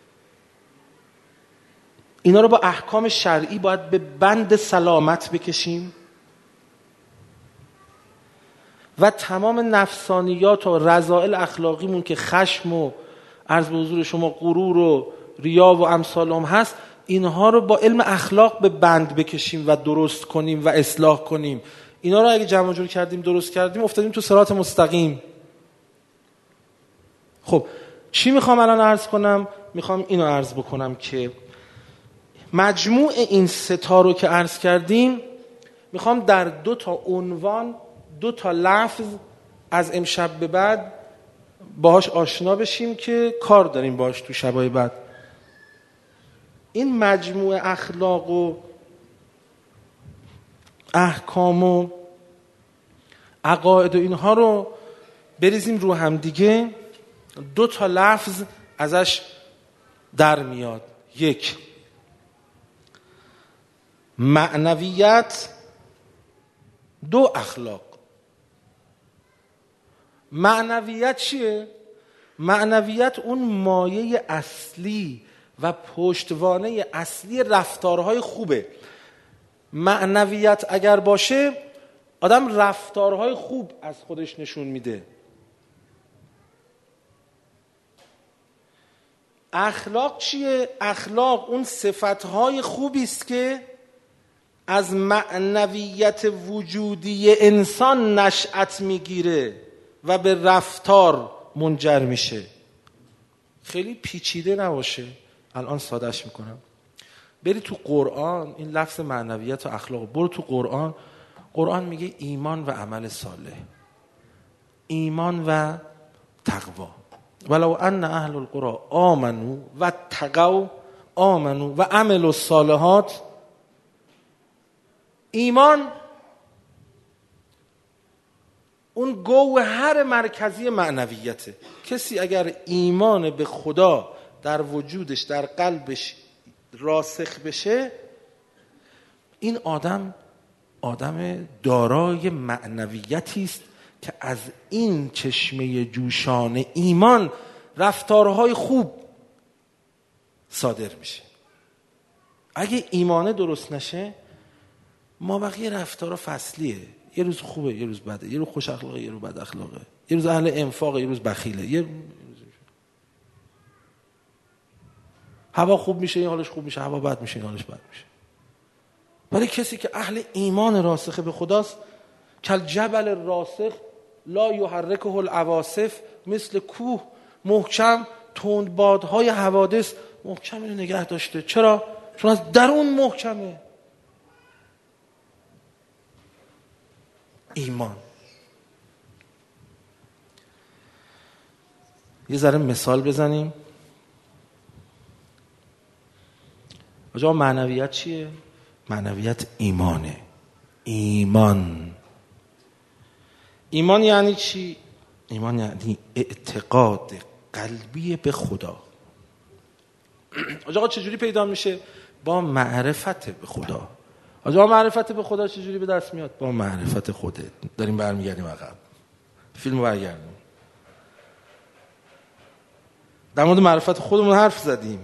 اینا رو با احکام شرعی باید به بند سلامت بکشیم و تمام نفسانیات و رذائل اخلاقیمون که خشم و عرض به حضور شما غرور و ریا و امثال هم هست، اینها رو با علم اخلاق به بند بکشیم و درست کنیم و اصلاح کنیم. اینا رو اگه جمع جور کردیم، درست کردیم، افتادیم تو صراط مستقیم. خب چی میخوام الان عرض کنم؟ میخوام اینو عرض بکنم که مجموع این ستا رو که عرض کردیم، میخوام در دو تا عنوان، دو تا لفظ از امشب به بعد باهاش آشنا بشیم که کار داریم باهاش تو شبای بعد. این مجموع اخلاق و احکام و عقاید و اینها رو بریزیم رو هم دیگه. دو تا لفظ ازش در میاد. یک، معنویت. دو، اخلاق. معنویت چیه؟ معنویت اون مایه اصلی و پشتوانه اصلی رفتارهای خوبه. معنویت اگر باشه، آدم رفتارهای خوب از خودش نشون میده. اخلاق چیه؟ اخلاق اون صفتهای خوبی است که از معنویت وجودی انسان نشأت میگیره و به رفتار منجر میشه. خیلی پیچیده نباشه، الان سادهش میکنم. بری تو قرآن این لفظ معنویت و اخلاق، برو تو قرآن. قرآن میگه ایمان و عمل صالح، ایمان و تقوا. ولو ان اهل القرى آمنوا و تقوا آمنوا و عملوا الصالحات. ایمان اون گوهر مرکزی معنویته. کسی اگر ایمان به خدا در وجودش، در قلبش راسخ بشه، این آدم آدم دارای معنویتی است که از این چشمه جوشان ایمان رفتارهای خوب صادر میشه. اگه ایمانه درست نشه، ما بقیه رفتارها فصلیه. یه روز خوبه، یه روز بده، یه روز خوش اخلاقه، یه روز بد اخلاقه، یه روز اهل انفاقه، یه روز بخیله، یه هوا خوب میشه این حالش خوب میشه، هوا بد میشه این حالش بد میشه. ولی کسی که اهل ایمان راسخ به خداست، کل جبل راسخ لا یحرکه العواصف، مثل کوه محکم تند بادهای حوادث محکم اینو نگه داشته. چرا؟ چون از درون محکمه. ایمان. یه ذره مثال بزنیم. آجا معنویت چیه؟ معنویت ایمانه. ایمان ایمان یعنی چی؟ ایمان یعنی اعتقاد قلبی به خدا. آجا چجوری پیدا میشه؟ با معرفت به خدا. آجا معرفت به خدا چجوری به دست میاد؟ با معرفت خودت. داریم برمیگردیم عقب، فیلمو برگردیم. در مورد معرفت خودمون حرف زدیم.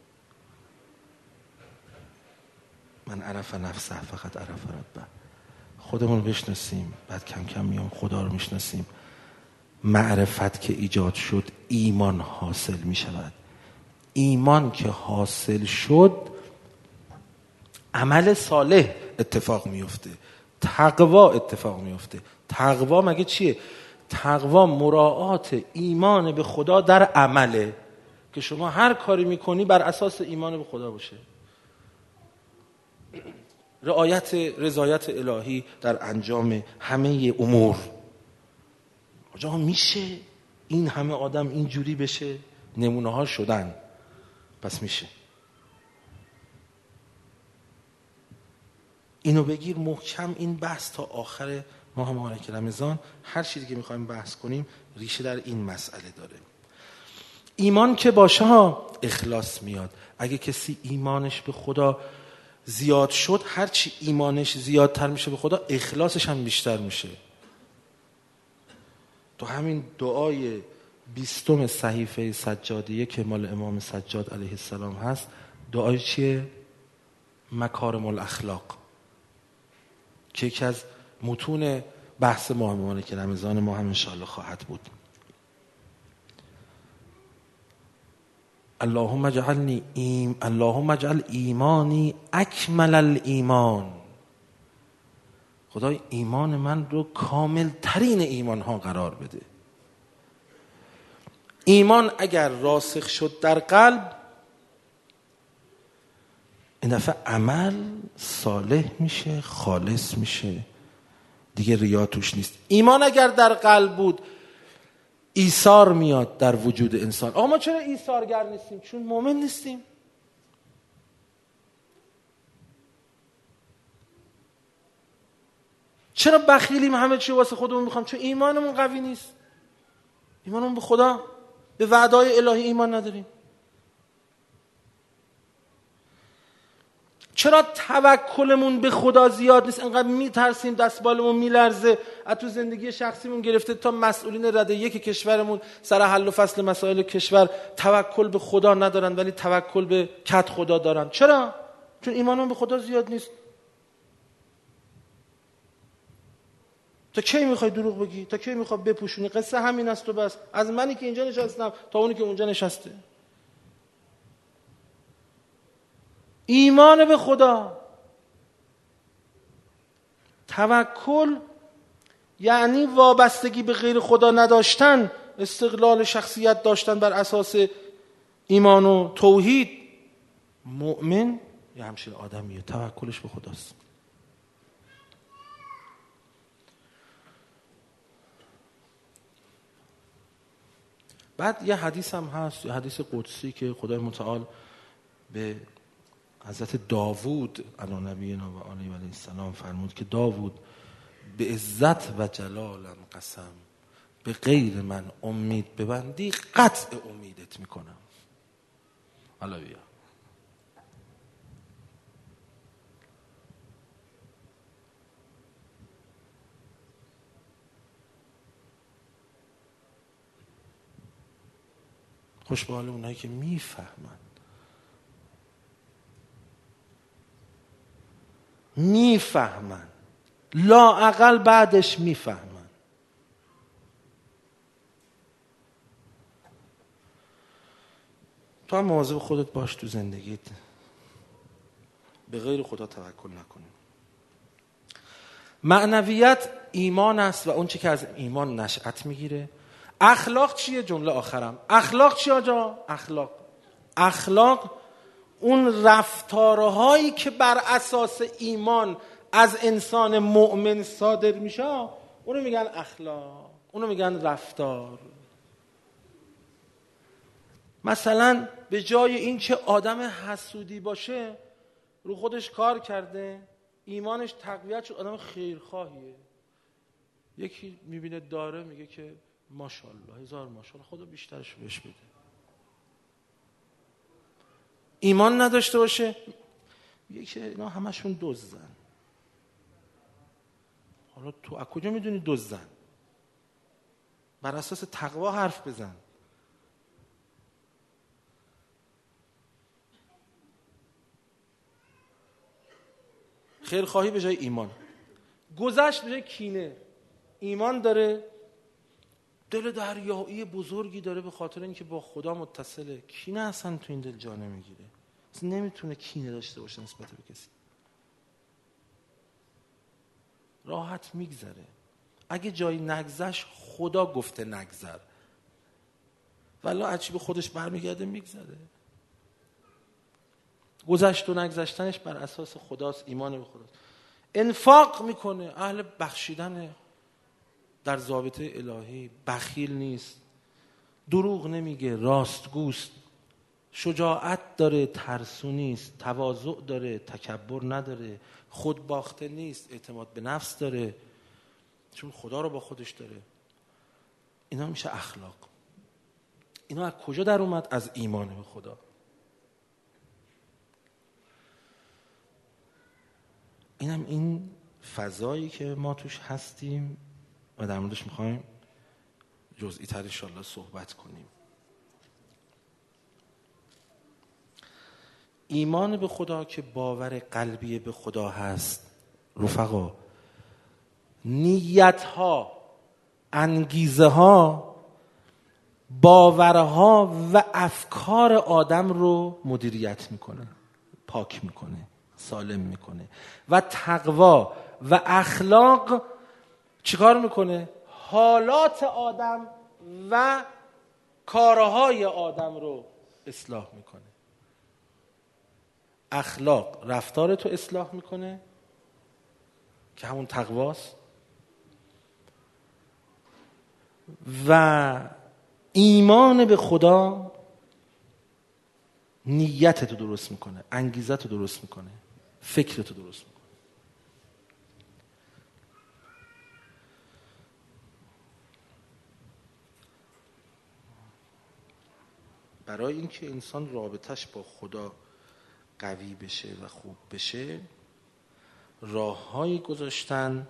من عرف نفسه فقط عرف ربه. خودمون رو بشناسیم، بعد کم کم میام خدا رو میشناسیم. معرفت که ایجاد شد ایمان حاصل میشود. ایمان که حاصل شد عمل صالح اتفاق میفته، تقوا اتفاق میفته. تقوا مگه چیه؟ تقوا مراعات ایمان به خدا در عمله، که شما هر کاری میکنی بر اساس ایمان به خدا باشه. رعایت رضایت الهی در انجام همه امور. آجا میشه این همه آدم اینجوری بشه؟ نمونه ها شدن، پس میشه. اینو بگیر محکم، این بحث تا آخر ماه مبارک رمضان، هر چیزی که میخوایم بحث کنیم ریشه در این مسئله داره. ایمان که باشه ها اخلاص میاد. اگه کسی ایمانش به خدا زیاد شد، هرچی ایمانش زیادتر میشه به خدا اخلاصش هم بیشتر میشه. تو همین دعای بیستم صحیفه سجادیه که مال امام سجاد علیه السلام هست، دعای چیه؟ مکارم الاخلاق، که یکی از متون بحث ماه مبارک رمضان ما هم انشاءالله خواهد بود. اللهم اجعلنی ایم اللهم اجعل ایمانی اکمل الایمان. خدای ایمان من رو کامل ترین ایمان ها قرار بده. ایمان اگر راسخ شد در قلب، این دفعه عمل صالح میشه، خالص میشه، دیگه ریا توش نیست. ایمان اگر در قلب بود ایثار میاد در وجود انسان. آقا ما چرا ایثارگر نیستیم؟ چون مؤمن نیستیم. چرا بخیلیم همه چی واسه خودمون میخوام؟ چون ایمانمون قوی نیست. ایمانمون به خدا، به وعده‌های الهی ایمان نداریم. چرا توکلمون به خدا زیاد نیست؟ انقدر میترسیم، دستبالمون میلرزه، از تو زندگی شخصیمون گرفته تا مسئولین رده یک کشورمون سر حل و فصل مسائل کشور توکل به خدا ندارن، ولی توکل به کد خدا دارن. چرا؟ چون ایمانمون به خدا زیاد نیست. تا کی میخوای دروغ بگی؟ تا کی میخوای بپوشونی؟ قصه همین است و بس. از منی که اینجا نشستم تا اونی که اونجا نشسته. ایمان به خدا. توکل یعنی وابستگی به غیر خدا نداشتن، استقلال شخصیت داشتن بر اساس ایمان و توحید. مؤمن یه همچین آدمیه، توکلش به خداست. بعد یه حدیث هم هست، یه حدیث قدسی که خدای متعال به حضرت داوود علی نبینا و علیه علیه السلام فرمود که داوود به عزت و جلالم قسم، به غیر من امید ببندی قطع امیدت میکنم. حالا بیا خوش به حال اونایی که میفهمن، میفهمن لااقل بعدش میفهمن. تو هم مواظب خودت باش تو زندگیت، به غیر خدا توکل نکنی. معنویت ایمان است و اون چی که از ایمان نشأت میگیره. اخلاق چیه؟ جمله آخرم. اخلاق چی آجا؟ اخلاق اخلاق اون رفتارهایی که بر اساس ایمان از انسان مؤمن صادر میشه اونو میگن اخلاق، اونو میگن رفتار. مثلا به جای این که آدم حسودی باشه رو خودش کار کرده، ایمانش تقویت شد، آدم خیرخواهیه. یکی میبینه داره میگه که ماشاءالله، هزار ماشاءالله، خدا بیشترش بهش بده. ایمان نداشته باشه میگه که اینا همشون دزدن. حالا تو از کجا میدونی دزدن؟ بر اساس تقوا حرف بزن. خیرخواهی به جای ایمان، گذشت به جای کینه. ایمان داره، دل دریایی بزرگی داره به خاطر اینکه با خدا متصله. کینه اصلا تو این دل جا نمیگیره، اصلا نمیتونه کینه داشته باشه نسبت به کسی. راحت میگذره. اگه جایی نگذشت خدا گفته نگذر، ولی عجیب خودش برمیگرده میگذره. گذشت و نگذشتنش بر اساس خداست، ایمان به خداست. انفاق میکنه، اهل بخشیدنه، در ضابطه الهی، بخیل نیست، دروغ نمیگه، راستگوست، شجاعت داره، ترسو نیست، تواضع داره، تکبر نداره، خودباخته نیست، اعتماد به نفس داره، چون خدا رو با خودش داره. اینا میشه اخلاق. اینا از کجا در اومد؟ از ایمان به خدا. اینم این فضایی که ما توش هستیم و در موردش میخوایم جزئی تر انشاءالله صحبت کنیم. ایمان به خدا که باور قلبی به خدا هست رفقا، نیت ها، انگیزه ها، باورها و افکار آدم رو مدیریت میکنه، پاک میکنه، سالم میکنه. و تقوا و اخلاق چیکار میکنه؟ حالات آدم و کارهای آدم رو اصلاح میکنه. اخلاق رفتار تو اصلاح میکنه که همون تقواست، و ایمان به خدا نیت تو درست میکنه، انگیزه تو درست میکنه، فکر تو درست میکنه. برای اینکه انسان رابطش با خدا قوی بشه و خوب بشه راههایی گذاشتن.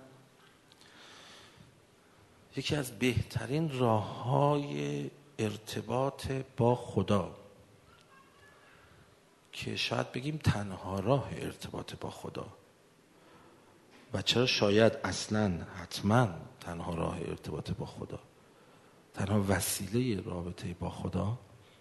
یکی از بهترین راههای ارتباط با خدا که شاید بگیم تنها راه ارتباط با خدا، و چرا شاید اصلاً حتما تنها راه ارتباط با خدا، تنها وسیله رابطه با خدا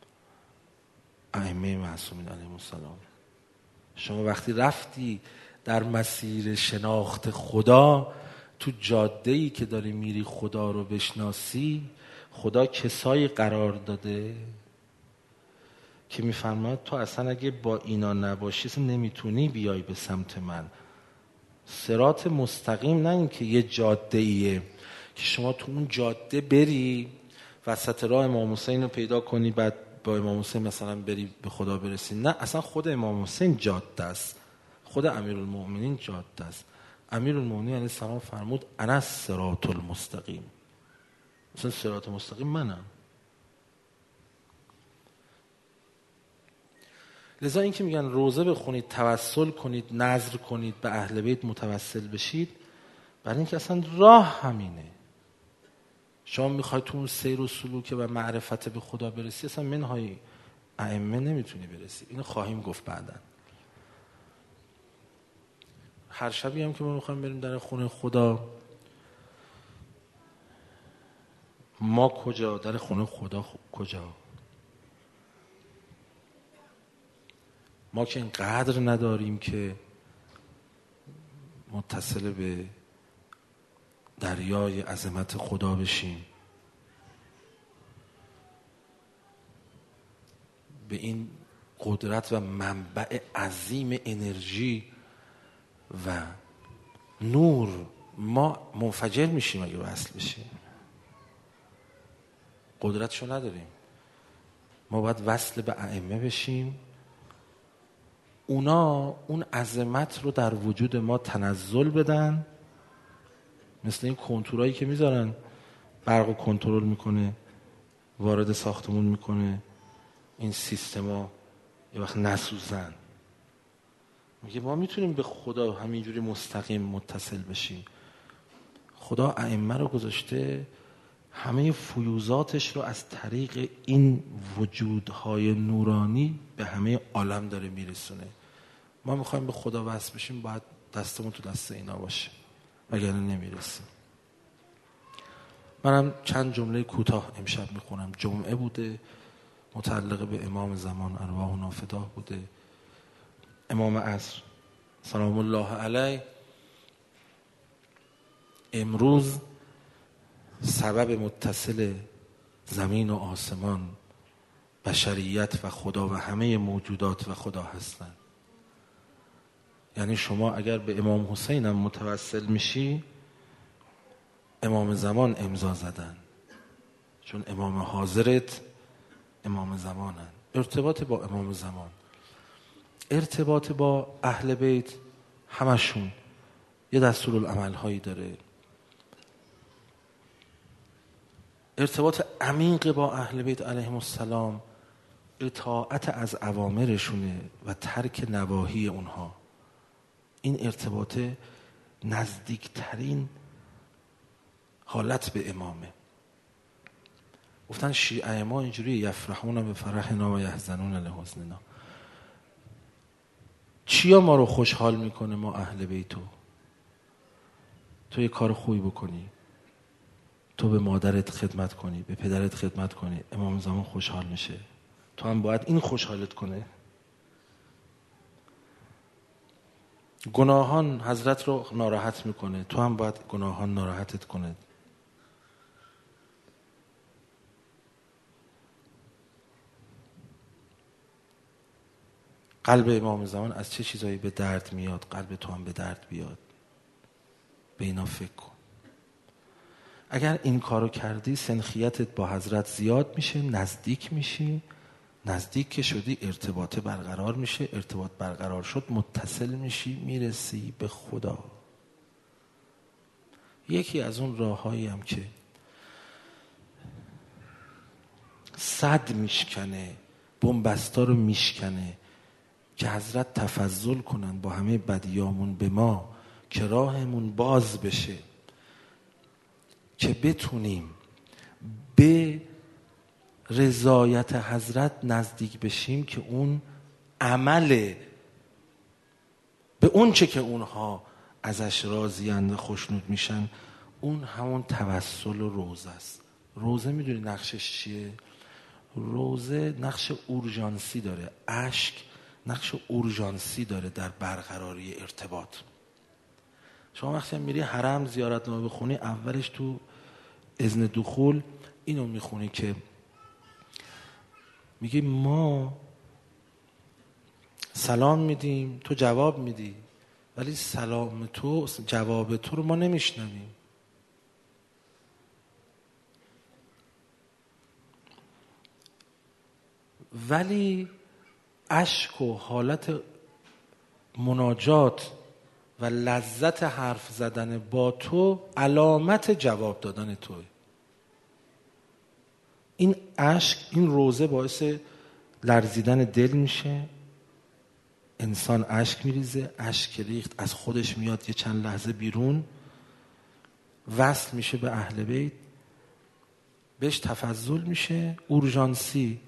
ائمه معصومین علیهم السلام. شما وقتی رفتی در مسیر شناخت خدا، تو جاده‌ای که داری میری خدا رو بشناسی، خدا کسایی قرار داده که میفرماد تو اصلا اگه با اینا نباشی اصلا نمیتونی بیای به سمت من. صراط مستقیم، نه این که یه جاده‌ایه که شما تو اون جاده بری وسط راه امام حسین رو پیدا کنی بعد با امام حسین مثلا بری به خدا برسی. نه، اصلا خود امام حسین جاده است، خود امیرالمؤمنین جاده است. امیرالمؤمنین علیه السلام فرمود انا الصراط المستقیم. مثلا صراط مستقیم منم. لذا این که میگن روزه بخونید، توسل کنید، نذر کنید، به اهل بیت متوسل بشید، برای اینکه اصلا راه همینه. شما میخوای تو اون سیر و سلوک و معرفت به خدا برسی، اصلا منهای ائمه نمیتونی برسی. اینو خواهیم گفت بعداً. هر شبی هم که ما میخوایم بریم در خونه خدا، ما کجا؟ در خونه خدا کجا؟ ما که اینقدر نداریم که متصل به دریای عظمت خدا بشیم، به این قدرت و منبع عظیم انرژی و نور ما منفجر میشیم اگه وصل بشیم. قدرتشو نداریم. ما باید وصل به ائمه بشیم. اونا اون عظمت رو در وجود ما تنزل بدن، مثل این کنتورایی که میذارن برق رو کنترل میکنه، وارد ساختمون میکنه، این سیستما یه وقت نسوزن. میگه ما میتونیم به خدا همینجوری مستقیم متصل بشیم. خدا ائمه رو گذاشته همه فیوزاتش رو از طریق این وجودهای نورانی به همه عالم داره میرسونه. ما میخوایم به خدا وصل بشیم، باید دستمون تو دست اینا باشه، وگرنه نمیرسیم. منم چند جمله کوتاه امشب میخونم. جمعه بوده، متعلق به امام زمان ارواح نافداه بوده. امام عصر سلام الله علیه امروز سبب متصل زمین و آسمان، بشریت و خدا و همه موجودات و خدا هستند. یعنی شما اگر به امام حسین هم متوسل میشی، امام زمان امضا زدن، چون امام حاضرت امام زمانن. ارتباط با امام زمان، ارتباط با اهل بیت، همشون یه دستورالعمل هایی داره. ارتباط عمیق با اهل بیت علیهم السلام، اطاعت از اوامرشونه و ترک نواهی اونها. این ارتباط نزدیکترین حالت به امامه. گفتن شیعه ما اینجوری یفرحون به فرحنا و یحزنون لحزننا. چیا ما رو خوشحال میکنه؟ ما اهل بیتو. تو یه کار خوبی بکنی، تو به مادرت خدمت کنی، به پدرت خدمت کنی، امام زمان خوشحال میشه. تو هم باید این خوشحالت کنه. گناهان حضرت رو ناراحت میکنه، تو هم باید گناهان ناراحتت کنه. قلب امام زمان از چه چیزایی به درد میاد، قلب تو هم به درد بیاد. به اینا فکر کن. اگر این کارو کردی سنخیتت با حضرت زیاد میشه، نزدیک میشی. نزدیک که شدی ارتباط برقرار میشه، ارتباط برقرار شد متصل میشی، میرسی به خدا. یکی از اون راههایی هم که صد میشکنه، بنبستا رو میشکنه که حضرت تفضل کنن با همه بدیامون به ما، که راهمون باز بشه، که بتونیم به رضایت حضرت نزدیک بشیم، که اون عمل به اون چه که اونها ازش راضیند و خوشنود میشن، اون همون توسل و روزه است. روزه میدونی نقشش چیه؟ روزه نقش اورژانسی داره. اشک نقش اورژانسی داره در برقراری ارتباط. شما وقتی میری حرم زیارتنامه بخونی، اولش تو اذن دخول اینو میخونی که میگه ما سلام میدیم، تو جواب میدی، ولی سلام تو، جواب تو رو ما نمیشنویم. ولی اشک و حالت مناجات و لذت حرف زدن با تو علامت جواب دادن توه. این اشک، این روزه باعث لرزیدن دل میشه. انسان اشک میریزه، اشک ریخت از خودش میاد یه چند لحظه بیرون، وصل میشه به اهل بیت، بهش تفضل میشه، اورژانسی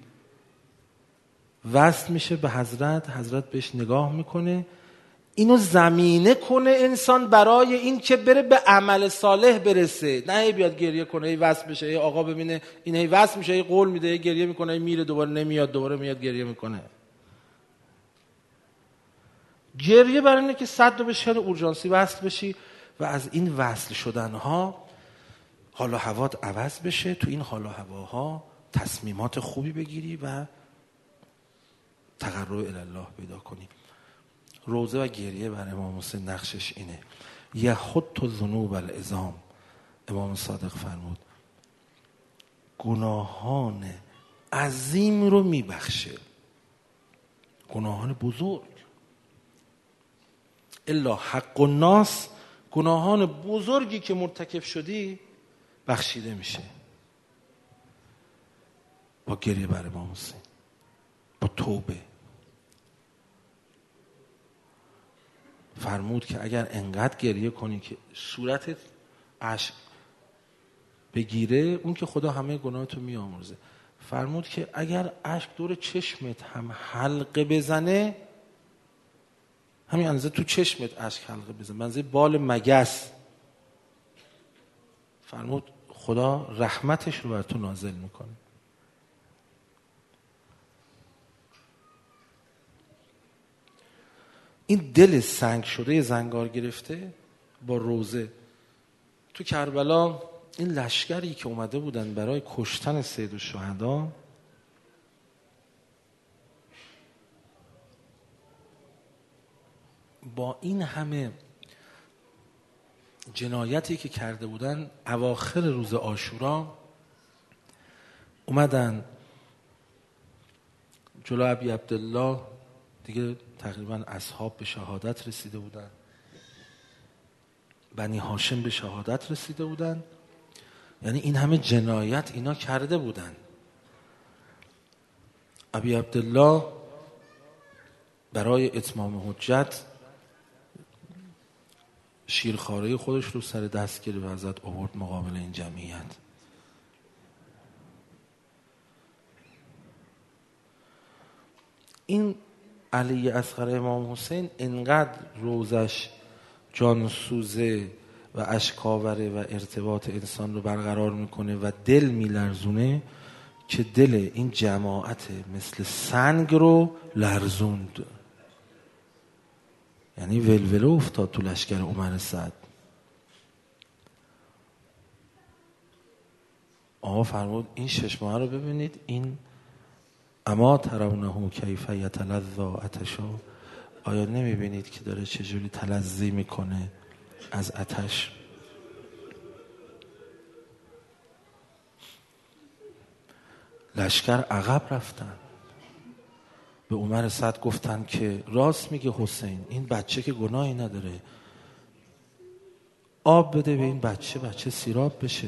وصل میشه به حضرت، حضرت بهش نگاه میکنه، اینو زمینه کنه انسان برای این که بره به عمل صالح برسه. نه هی بیاد گریه کنه، هی وصل بشه، هی آقا ببینه این هی وصل میشه، هی قول میده، هی گریه میکنه، هی میره دوباره نمیاد، دوباره میاد گریه میکنه. گریه برای اینه که صد رو به شهر اورژانسی وصل بشی و از این وصل شدنها حال و هوات عوض بشه، تو این حال و هواها تصمیمات خوبی بگیری و تقرب الله پیدا کنی. روزه و گریه بر امام حسین نقشش اینه. یحط الذنوب العظام، امام صادق فرمود گناهان عظیم رو میبخشه، گناهان بزرگ. الا حق الناس، گناهان بزرگی که مرتکب شدی بخشیده میشه با گریه بر امام حسین، با توبه. فرمود که اگر انقدر گریه کنی که صورتت اشک بگیره، اون که خدا همه گناهاتو میامرزه. فرمود که اگر اشک دور چشمت هم حلقه بزنه، همین اندازه تو چشمت اشک حلقه بزنه، منزه بال مگس، فرمود خدا رحمتش رو بر تو نازل میکنه. این دل سنگ شده زنگار گرفته با روزه. تو کربلا این لشکری که اومده بودن برای کشتن سید الشهدا، با این همه جنایتی که کرده بودن، اواخر روز عاشورا اومدن جلو ابی عبدالله، دیگه تقریبا اصحاب به شهادت رسیده بودن، بنی هاشم به شهادت رسیده بودن، یعنی این همه جنایت اینا کرده بودن. ابی عبدالله برای اتمام حجت شیرخواره خودش رو سر دست گرفت و ازت آورد مقابل این جمعیت. این علی اصغر امام حسین انقدر روزش جانسوزه و اشکاوره و ارتباط انسان رو برقرار میکنه و دل میلرزونه که دل این جماعت مثل سنگ رو لرزوند. یعنی ولوله افتاد تو لشکر عمر سعد. آقا فرمود این شش ماه رو ببینید، این اما ترونه کیف یتلذ عطشا، آیا نمیبینید که داره چجوری تلذی میکنه از آتش؟ لشکر عقب رفتن، به عمر سعد گفتن که راست میگه حسین، این بچه که گناهی نداره، آب بده به این بچه، بچه سیراب بشه.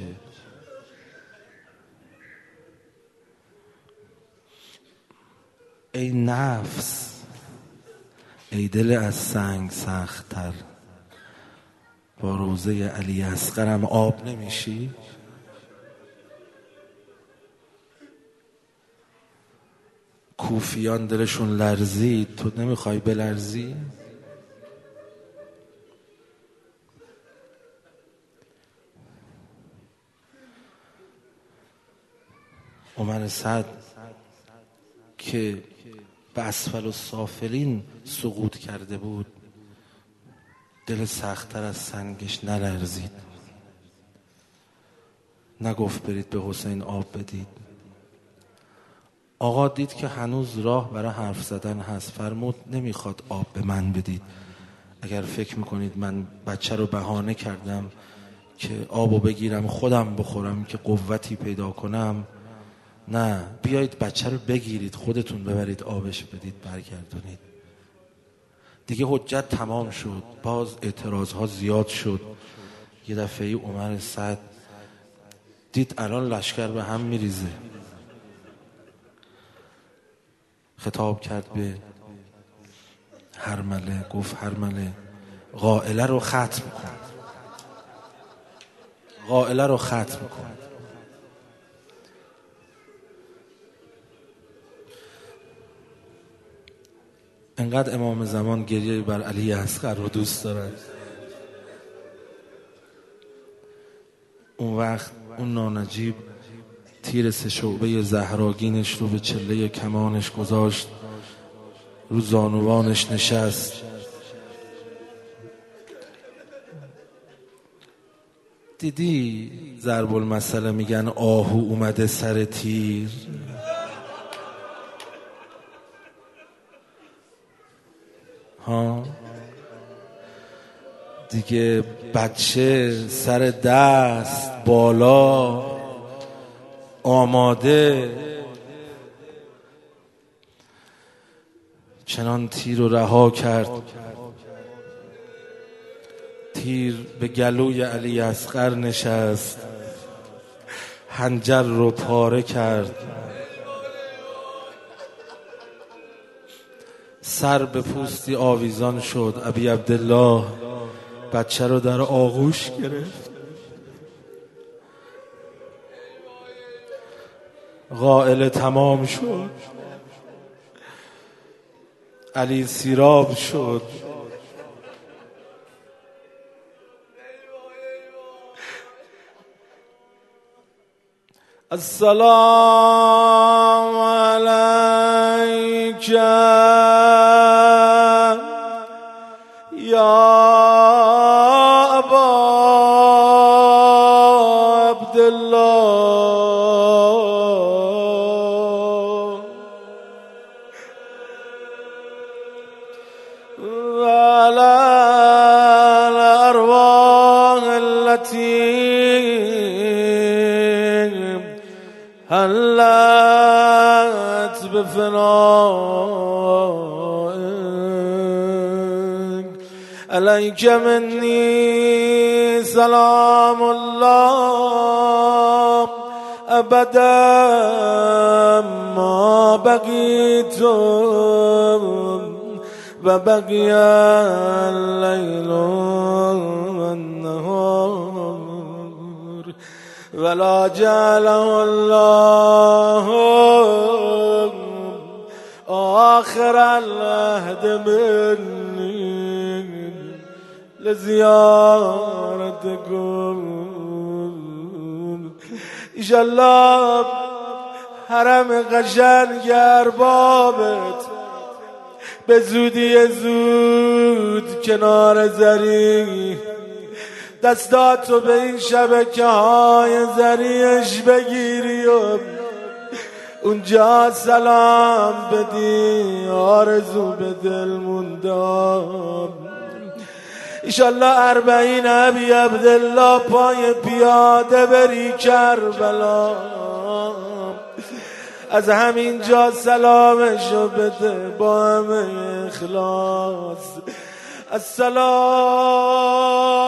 ای نفس، ای دل از سنگ سخت‌تر، با روزه علی اصغرم آب نمیشی؟ کوفیان دلشون لرزید، تو نمیخوای بلرزی؟ عمر سعد که به اسفل السافلین سقوط کرده بود، دل سخت‌تر از سنگش نلرزید، نگفت برید به حسین آب بدید. آقا دید که هنوز راه برای حرف زدن هست، فرمود نمیخواد آب به من بدید. اگر فکر میکنید من بچه رو بهانه کردم که آبو بگیرم خودم بخورم که قوتی پیدا کنم، نه، بیایید بچه رو بگیرید خودتون ببرید آبش بدید برگردونید. دیگه حجت تمام شد، باز اعتراض ها زیاد شد. یه دفعه عمر سعد دید الان لشکر به هم میریزه، خطاب کرد به هرمله، گفت هرمله قائله رو ختم کن، قائله رو ختم کن. انقدر امام زمان گریه بر علی اصغر رو دوست دارد. اون وقت اون نانجیب تیر سه شعبه زهراگینش رو به چله کمانش گذاشت، رو زانوانش نشست، دیدی ضرب المثل میگن آهو اومده سر تیر؟ ها دیگه بچه سر دست بالا آماده، چنان تیر رو رها کرد. تیر به گلوی علی اصغر نشست، حنجر رو پاره کرد، سر به پوستی آویزان شد. ابی عبدالله بچه رو در آغوش گرفت، غائل تمام شد، علی سیراب شد. السلام علیک یا ابا عبدالله وعلى الأرواح التي هلت بفنائك عليك مني سلام الله أبدا ما بقيت وبقي الليل والنهار ولا جعله الله آخر العهد مني لزيارتكم. ایشالله حرم قشنگ اربابت به زودی زود کنار زری دستاتو به این شبکه های زریش بگیری و اونجا سلام بدی، آرزو به دل موندم. ایشالله اربعین ابی عبدالله پای پیاده بری کربلا، از همین جا سلامشو بده با همه اخلاص. السلام